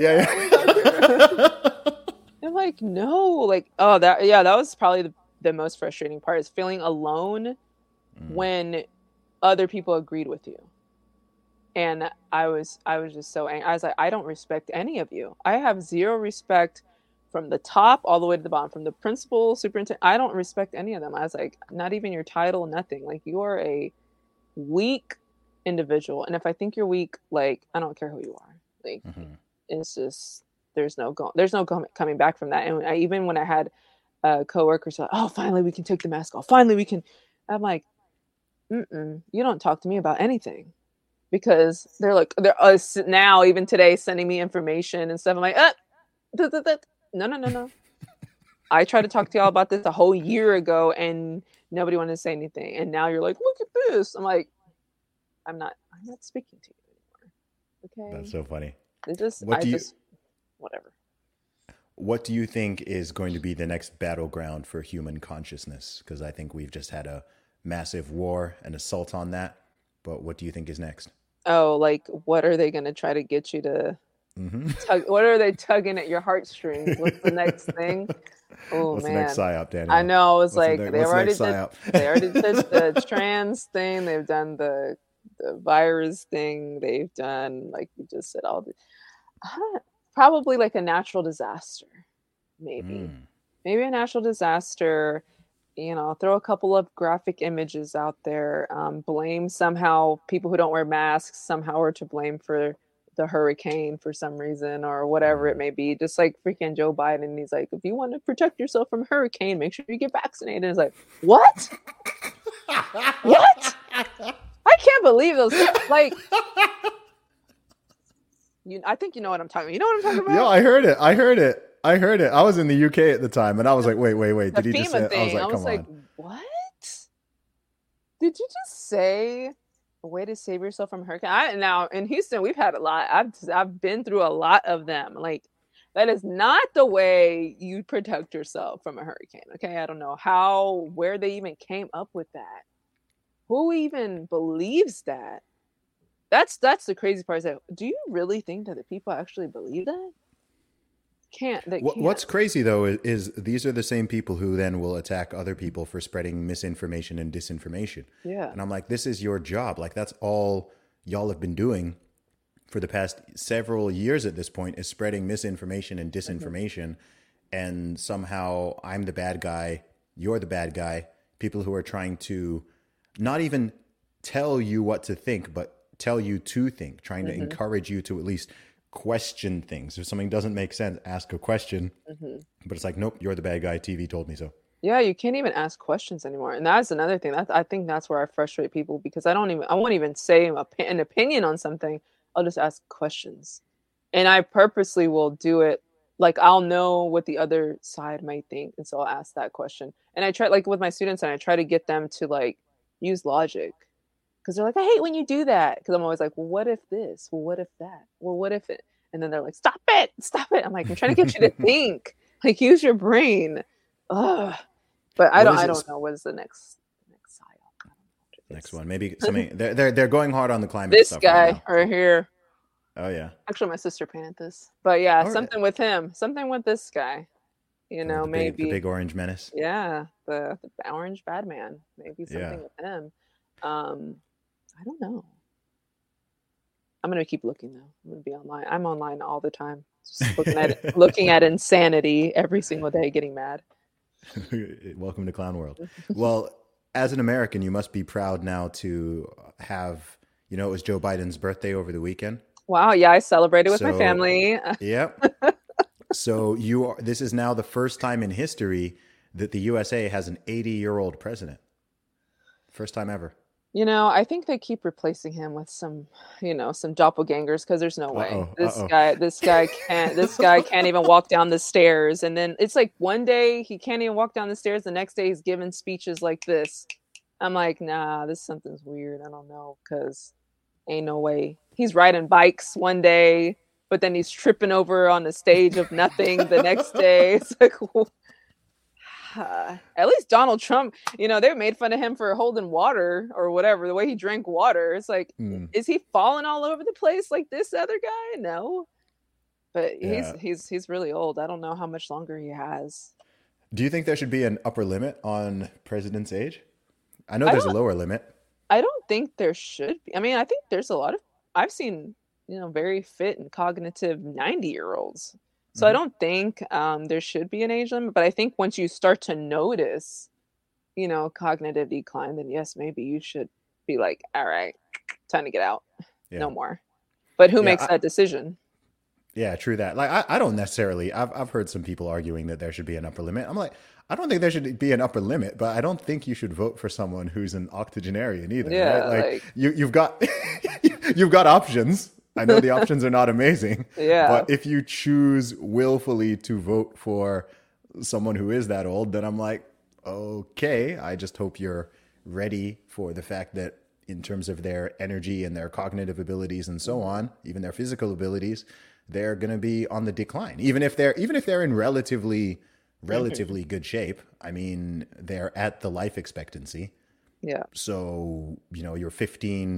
I'm like, no, like, that was probably the most frustrating part, is feeling alone when other people agreed with you. And I was just so angry. I was like, I don't respect any of you. I have zero respect from the top all the way to the bottom, from the principal, superintendent. I don't respect any of them. I was like, not even your title, nothing. Like, you are a weak individual. And if I think you're weak, like, I don't care who you are. Like, it's just, there's no coming back from that. And even when I had coworkers like, oh, finally we can take the mask off. Finally we can. I'm like, you don't talk to me about anything, because they're now even today sending me information and stuff. I'm like, no. I tried to talk to y'all about this a whole year ago, and nobody wanted to say anything. And now you're like, look at this. I'm like, I'm not speaking to you anymore. Okay, that's so funny. Whatever. What do you think is going to be the next battleground for human consciousness? Because I think we've just had a massive war and assault on that. But what do you think is next? Oh, like what are they gonna try to get you to Hmm. tug? What are they tugging at your heartstrings? What's the next thing? Oh What's the next man. psyop, I Danielle? know, it's What's the, like what's the next psyop? they already did the trans thing, they've done the virus thing, they've done like you just said all the probably like a natural disaster, maybe. Mm. Maybe a natural disaster, throw a couple of graphic images out there, blame somehow people who don't wear masks somehow are to blame for the hurricane for some reason or whatever it may be. Just like freaking Joe Biden, he's like, if you want to protect yourself from a hurricane, make sure you get vaccinated. It's like, what? What? I can't believe those. Like, I think you know what I'm talking about. You know what I'm talking about? Yo, I heard it. I was in the UK at the time, and I was like, wait. The Did he just FEMA say? I was thing. like, I was come like, on. what? Did you just say a way to save yourself from a hurricane? Now in Houston, we've had a lot. I've been through a lot of them. Like, that is not the way you protect yourself from a hurricane. Okay, I don't know where they even came up with that. Who even believes that? That's the crazy part. Is that, do you really think that the people actually believe that? They can't. What's crazy though is these are the same people who then will attack other people for spreading misinformation and disinformation. Yeah. And I'm like, this is your job. Like, that's all y'all have been doing for the past several years at this point, is spreading misinformation and disinformation. And somehow I'm the bad guy, you're the bad guy. People who are trying to not even tell you what to think, but tell you to think, trying to encourage you to at least question things. If something doesn't make sense, ask a question. But it's like, nope, you're the bad guy. TV told me so. Yeah, you can't even ask questions anymore. And that's another thing. I think that's where I frustrate people, because I won't even say an opinion on something. I'll just ask questions. And I purposely will do it. Like, I'll know what the other side might think. And so I'll ask that question. And I try, like with my students, and I try to get them to like use logic. Because they're like, I hate when you do that. Because I'm always like, well, what if this? Well, what if that? Well, what if it? And then they're like, stop it. I'm like, I'm trying to get you to think. Like, use your brain. Ugh. But I don't know what is the next psyop. Next one, maybe something. They're going hard on the climate. This stuff guy right right here. Oh yeah. Actually, my sister painted this. But yeah, All something with him. Something with this guy. Maybe the big orange menace. Yeah, the orange bad man. Maybe something with him. I don't know. I'm gonna keep looking though. I'm gonna be online. I'm online all the time, just looking at insanity every single day, getting mad. Welcome to Clown World. Well, as an American, you must be proud now to have. It was Joe Biden's birthday over the weekend. Wow. Yeah, I celebrated with my family. Yep. So this is now the first time in history that the USA has an 80-year-old president. First time ever. I think they keep replacing him with some doppelgangers, because there's no way this guy can't even walk down the stairs. And then it's like one day he can't even walk down the stairs. The next day he's giving speeches like this. I'm like, nah, something's weird. I don't know, because ain't no way. He's riding bikes one day, but then he's tripping over on the stage of nothing the next day. It's like, at least Donald Trump, they made fun of him for holding water or whatever, the way he drank water. It's like, is he falling all over the place like this other guy? No. But he's really old. I don't know how much longer he has. Do you think there should be an upper limit on president's age? I know there's a lower limit. I don't think there should be. I mean, I think there's a lot of, I've seen, very fit and cognitive 90-year-olds. So I don't think there should be an age limit, but I think once you start to notice, cognitive decline, then yes, maybe you should be like, all right, time to get out. Yeah. No more. But who makes that decision? Yeah, true that. Like, I don't necessarily, I've heard some people arguing that there should be an upper limit. I'm like, I don't think there should be an upper limit, but I don't think you should vote for someone who's an octogenarian either. Yeah, right? Like you've got, you've got options. I know the options are not amazing. Yeah. But if you choose willfully to vote for someone who is that old, then I'm like, okay, I just hope you're ready for the fact that in terms of their energy and their cognitive abilities and so on, even their physical abilities, they're going to be on the decline. Even if they're in relatively good shape. I mean, they're at the life expectancy. Yeah. So, you're 15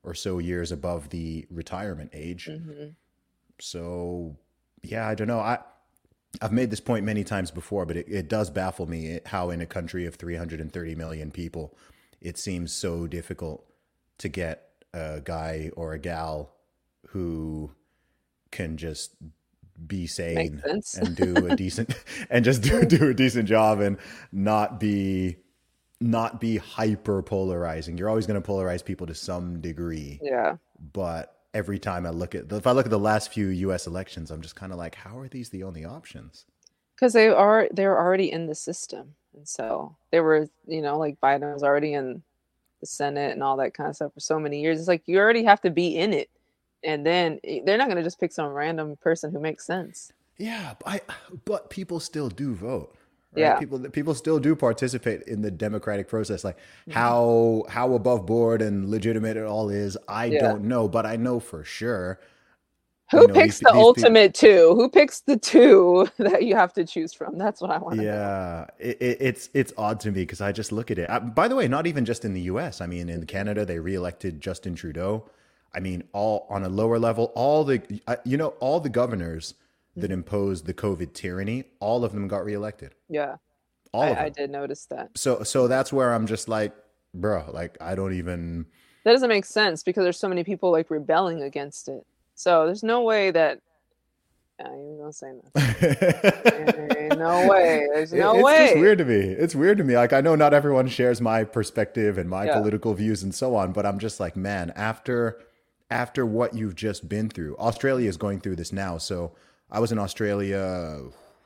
or so years above the retirement age. So, yeah, I don't know. I've made this point many times before, but it does baffle me how in a country of 330 million people, it seems so difficult to get a guy or a gal who can just be sane and do a decent and just do a decent job and not be hyper polarizing. You're always going to polarize people to some degree. Yeah. But every time if I look at the last few US elections, I'm just kind of like, how are these the only options? Because they're already in the system. And so they were, like Biden was already in the Senate and all that kind of stuff for so many years. It's like you already have to be in it. And then they're not going to just pick some random person who makes sense. Yeah, but people still do vote. Right? Yeah, people still do participate in the democratic process. Like how above board and legitimate it all is, I don't know, but I know for sure. Who picks the ultimate two? Who picks the two that you have to choose from? That's what I want to know. Yeah, it's odd to me because I just look at it. By the way, not even just in the U.S. I mean, in Canada, they reelected Justin Trudeau. I mean, all on a lower level, all the governors that imposed the COVID tyranny, all of them got reelected. Yeah, all of them. I did notice that. So that's where I'm just like, bro, like I don't even. That doesn't make sense because there's so many people like rebelling against it. So there's no way that. You're gonna say nothing. No way. There's no way. It's just weird to me. It's weird to me. Like I know not everyone shares my perspective and my political views and so on, but I'm just like, man, after what you've just been through, Australia is going through this now. So I was in Australia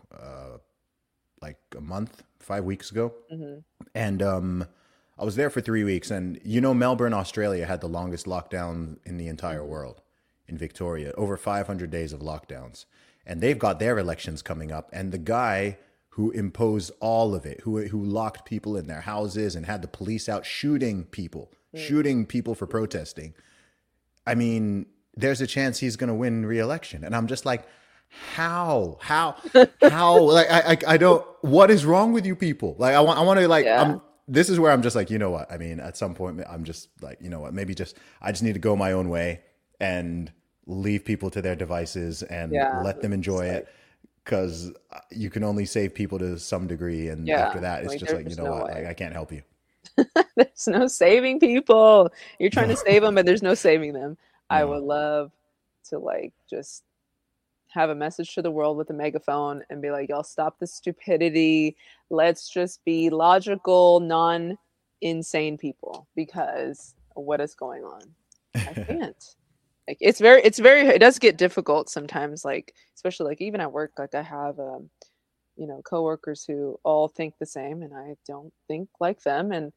like 5 weeks ago, and I was there for 3 weeks. And Melbourne, Australia had the longest lockdown in the entire world. In Victoria, over 500 days of lockdowns. And they've got their elections coming up. And the guy who imposed all of it, who locked people in their houses and had the police out shooting people for protesting. I mean, there's a chance he's going to win re-election. And I'm just like, how, like, I don't, what is wrong with you people? Like, I want to like, this is where I'm just like, you know what? I mean, at some point I'm just like, you know what, maybe I just need to go my own way and leave people to their devices and let them enjoy it, because you can only save people to some degree, and after that it's just like, you know what, like, I can't help you. There's no saving people. You're trying to save them, but there's no saving them. I would love to like just have a message to the world with a megaphone and be like, y'all stop this stupidity, let's just be logical, non-insane people, because what is going on? I can't. Like it does get difficult sometimes, like especially like even at work, like I have coworkers who all think the same and I don't think like them, and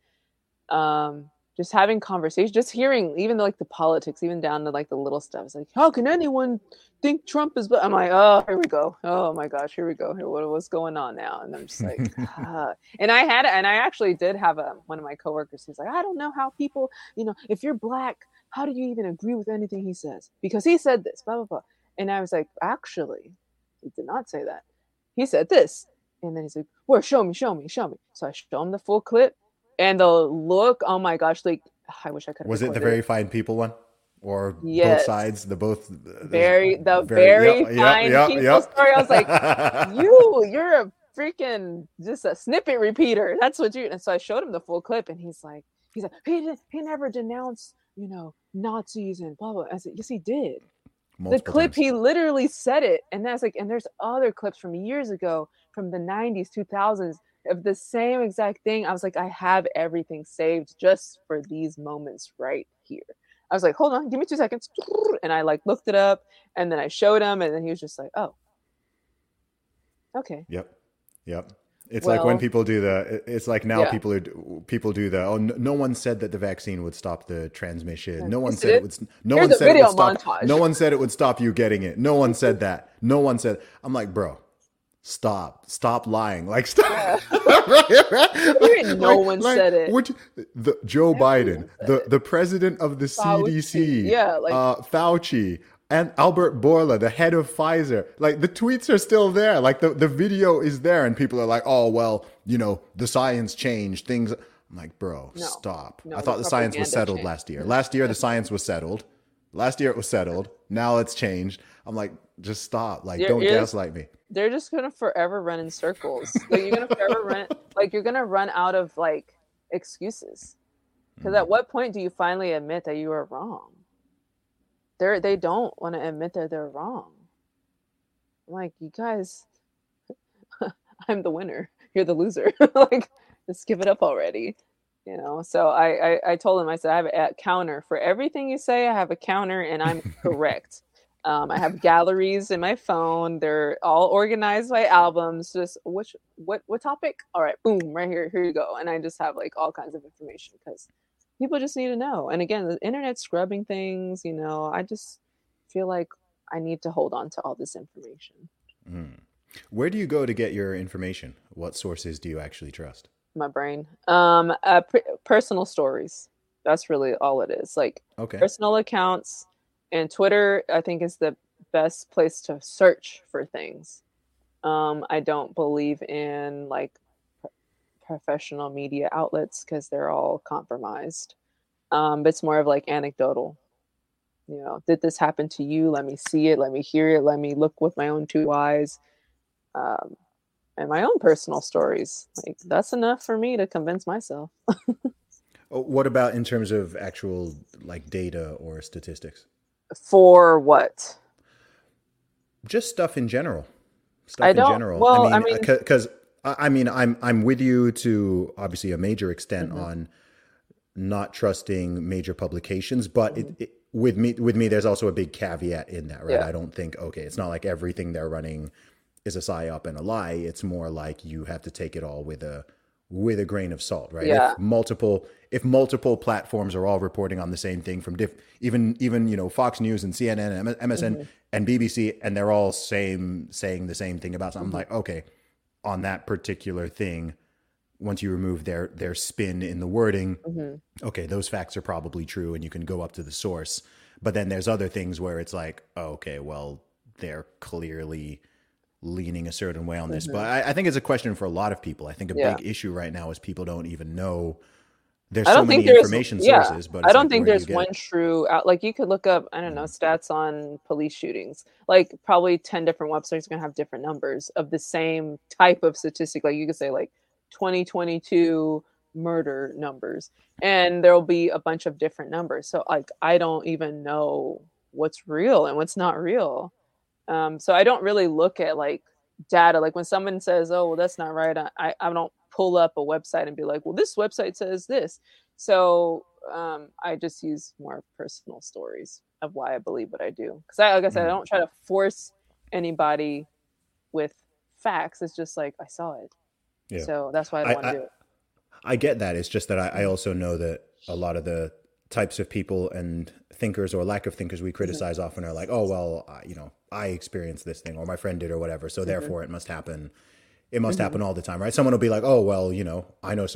just having conversations, just hearing even like the politics, even down to like the little stuff. It's like, how can anyone think Trump is? But I'm like, oh, here we go. Oh my gosh, here we go. What's going on now? And I'm just like, and I actually did have one of my coworkers who's like, I don't know how people, if you're black, how do you even agree with anything he says? Because he said this, blah, blah, blah. And I was like, actually, he did not say that. He said this. And then he's like, where? Show me. So I show him the full clip. And the look, oh my gosh, like, I wish I could have. Was it the very fine people one? Or both sides? Very fine people story. I was like, you're a freaking, just a snippet repeater. That's what you, and so I showed him the full clip and he's like, he never denounced, Nazis and blah, blah. I said, yes, he did. Multiple clip, times. He literally said it. And that's like, and there's other clips from years ago, from the 90s, 2000s, of the same exact thing. I was like, I have everything saved just for these moments right here. I was like, hold on, give me 2 seconds. And I like looked it up and then I showed him and then he was just like, oh, okay. Yep. It's like when people do it's like now people do the, no one said that the vaccine would stop the transmission. No one said it would. No one said it would stop. No one said it would stop you getting it. No one said that. No one said. I'm like, bro, stop lying. Like, stop. No one said it. Joe Biden, the president of the CDC, Fauci. And Albert Bourla, the head of Pfizer, like the tweets are still there. Like the video is there and people are like, oh, well, the science changed things. I'm like, bro, No. stop. No, I the thought the science was propaganda settled changed. last year. Last year, the science was settled. Last year, it was settled. Now it's changed. I'm like, just stop. Like, don't gaslight me. They're just gonna forever run in circles. Like you're gonna forever run. Like you're gonna run out of like excuses. Because at what point do you finally admit that you were wrong? They don't want to admit that they're wrong. I'm like, you guys, I'm the winner. You're the loser. Like, just give it up already. You know. So I told him, I said, I have a counter for everything you say. I have a counter, and I'm correct. I have galleries in my phone. They're all organized by albums. Just what topic? All right, boom, right here. Here you go. And I just have like all kinds of information because people just need to know. And again, the internet's scrubbing things. You know, I just feel like I need to hold on to all this information. Where do you go to get your information? What sources do you actually trust? My brain. Personal stories. That's really all it is. Like personal accounts. And Twitter, I think, is the best place to search for things. I don't believe in like professional media outlets because they're all compromised. But it's more of like anecdotal. You know, did this happen to you? Let me see it. Let me hear it. Let me look with my own two eyes. And my own personal stories. Like that's enough for me to convince myself. What about in terms of actual like data or statistics? For what? Just stuff in general. Well, I mean, because I'm with you to obviously a major extent on not trusting major publications, but with me, there's also a big caveat in that, right? Yeah. I don't think it's not like everything they're running is a psyop and a lie. It's more like you have to take it all with a grain of salt, right? Yeah. If multiple platforms are all reporting on the same thing from even you know Fox News and CNN and MSN and BBC, and they're all saying the same thing about something, I'm like, okay, on that particular thing, once you remove their spin in the wording, okay, those facts are probably true, and you can go up to the source. But then there's other things where it's like, oh, okay, well, they're clearly leaning a certain way on this. But I think it's a question for a lot of people. I think a big issue right now is people don't even know there's so many information sources. But I don't think there's one true out. Like you could look up, I don't know, stats on police shootings. Like probably 10 different websites are going to have different numbers of the same type of statistic. Like you could say like 2022 murder numbers, and there'll be a bunch of different numbers. So like I don't even know what's real and what's not real. So I don't really look at like data. Like when someone says, oh, well, that's not right. I don't pull up a website and be like, well, this website says this. So I just use more personal stories of why I believe what I do. Because like I said, I don't try to force anybody with facts. It's just like, I saw it. Yeah. So that's why I don't want to do it. I get that. It's just that I also know that a lot of the types of people and thinkers or lack of thinkers we criticize often are like, oh, well, you know, I experienced this thing or my friend did or whatever. So therefore it must happen. It must happen all the time, right? Someone will be like, oh, well, you know, I know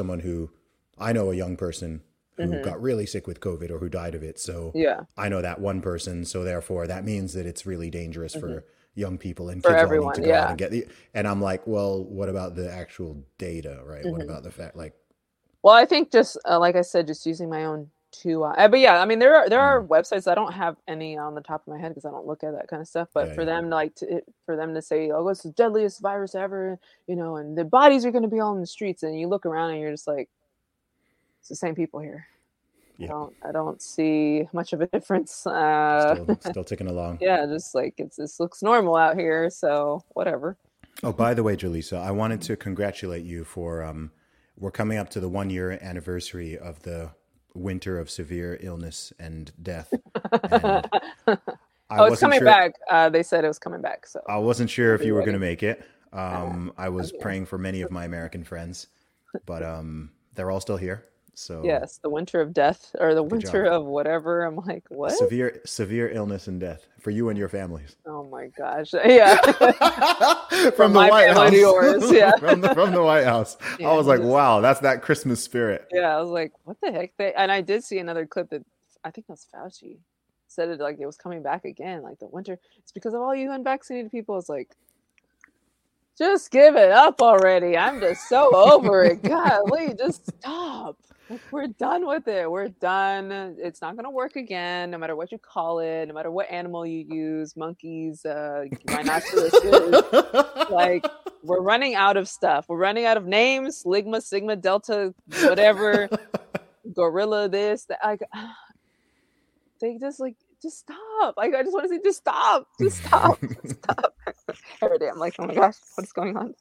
a young person who got really sick with COVID or who died of it. So I know that one person. So therefore that means that it's really dangerous for young people and kids all need to go out and get and I'm like, well, what about the actual data, right? What about the fact, like, well, I think just like I said, just using my own but yeah, I mean, there are websites. I don't have any on the top of my head because I don't look at that kind of stuff. But for them, for them to say, "Oh, it's the deadliest virus ever," you know, and the bodies are going to be all in the streets, and you look around and you're just like, it's the same people here. Yeah. I don't see much of a difference. Still ticking along. Yeah, just like this looks normal out here, so whatever. Oh, by the way, Jaleesa, I wanted to congratulate you for we're coming up to the 1-year anniversary of the winter of severe illness and death. And it's coming back. They said it was coming back. So I wasn't sure if you were going to make it. I was praying for many of my American friends, but they're all still here. So yes, the winter of death or the winter of whatever. I'm like, what? Severe illness and death for you and your families. Oh my gosh! Yeah, from the White House. To yours. Yeah, from the White House. Yeah, I was like, wow, that's that Christmas spirit. Yeah, I was like, what the heck? And I did see another clip that I think that's Fauci said it like it was coming back again, like the winter. It's because of all you unvaccinated people. It's like, Just give it up already. I'm just so over it. Golly, just stop. Like, we're done with it. We're done. It's not going to work again, no matter what you call it, no matter what animal you use, monkeys, rhinoceroses. Like, we're running out of stuff. We're running out of names, Ligma, Sigma, Delta, whatever, gorilla, this, that. Like, they just stop. Like, I just want to say, just stop. Just stop. Just stop. Every day I'm like, oh my gosh, what's going on?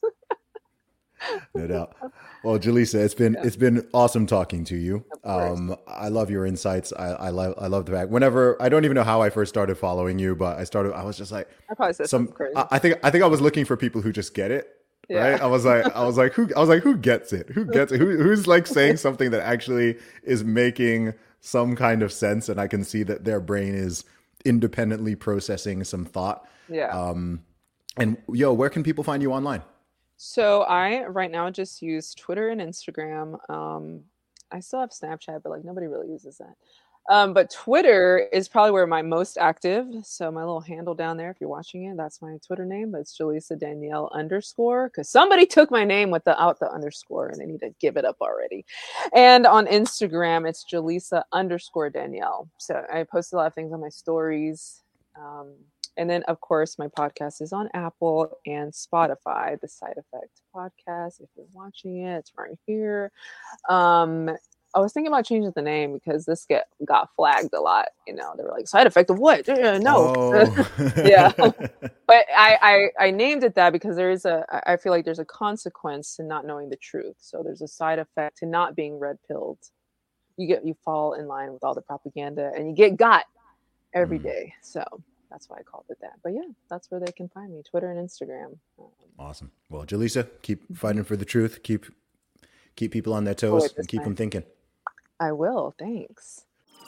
No doubt. Well, Jaleesa, it's been awesome talking to you. I love your insights. I love the fact whenever I don't even know how I first started following you, but I was just like, I probably said something crazy. I think I was looking for people who just get it. Yeah. Right. I was like, who gets it? Who gets it? Who's like saying something that actually is making some kind of sense, and I can see that their brain is independently processing some thought. Yeah. And where can people find you online? So I right now just use Twitter and Instagram. I still have Snapchat, but like nobody really uses that. But Twitter is probably where I'm most active. So my little handle down there, if you're watching it, that's my Twitter name, but it's Jaleesa Danielle _ because somebody took my name without the underscore and they need to give it up already. And on Instagram, it's Jaleesa _ Danielle. So I post a lot of things on my stories. And then, of course, my podcast is on Apple and Spotify, the Side Effect Podcast. If you're watching it, it's right here. I was thinking about changing the name because this got flagged a lot. You know, they were like, side effect of what? No. Oh. Yeah. But I named it that because I feel like there's a consequence to not knowing the truth. So there's a side effect to not being red pilled. You fall in line with all the propaganda and you get got every day. So that's why I called it that. But yeah, that's where they can find me, Twitter and Instagram. Awesome. Well, Jaleesa, keep fighting for the truth. Keep people on their toes and keep them thinking. I will. Thanks.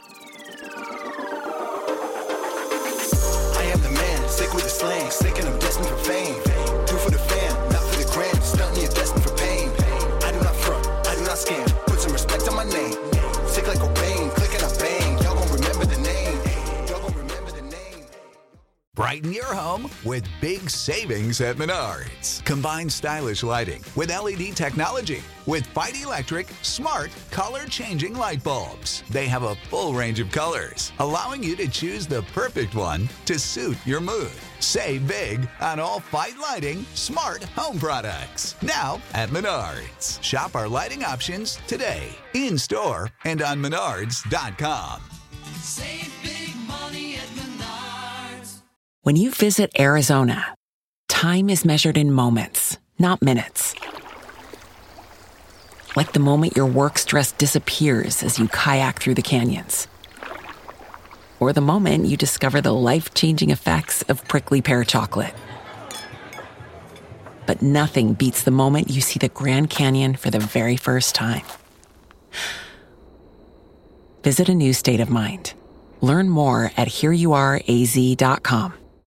I am the man, sick with the slang, sick and I'm destined for fame. Do for the fam, not for the gram, stunting you're destined for pain. I do not front, I do not scam, put some respect on my name. Sick like Cobain, click and I bang, y'all gon' remember the name. Y'all gon' remember the name. Brighten your home with big savings at Menards. Combine stylish lighting with LED technology with Fight Electric smart color-changing light bulbs. They have a full range of colors, allowing you to choose the perfect one to suit your mood. Save big on all Fight Lighting smart home products. Now at Menards. Shop our lighting options today, in-store and on menards.com. Save big money at Menards. When you visit Arizona, time is measured in moments, not minutes. Like the moment your work stress disappears as you kayak through the canyons. Or the moment you discover the life-changing effects of prickly pear chocolate. But nothing beats the moment you see the Grand Canyon for the very first time. Visit a new state of mind. Learn more at hereyouareaz.com.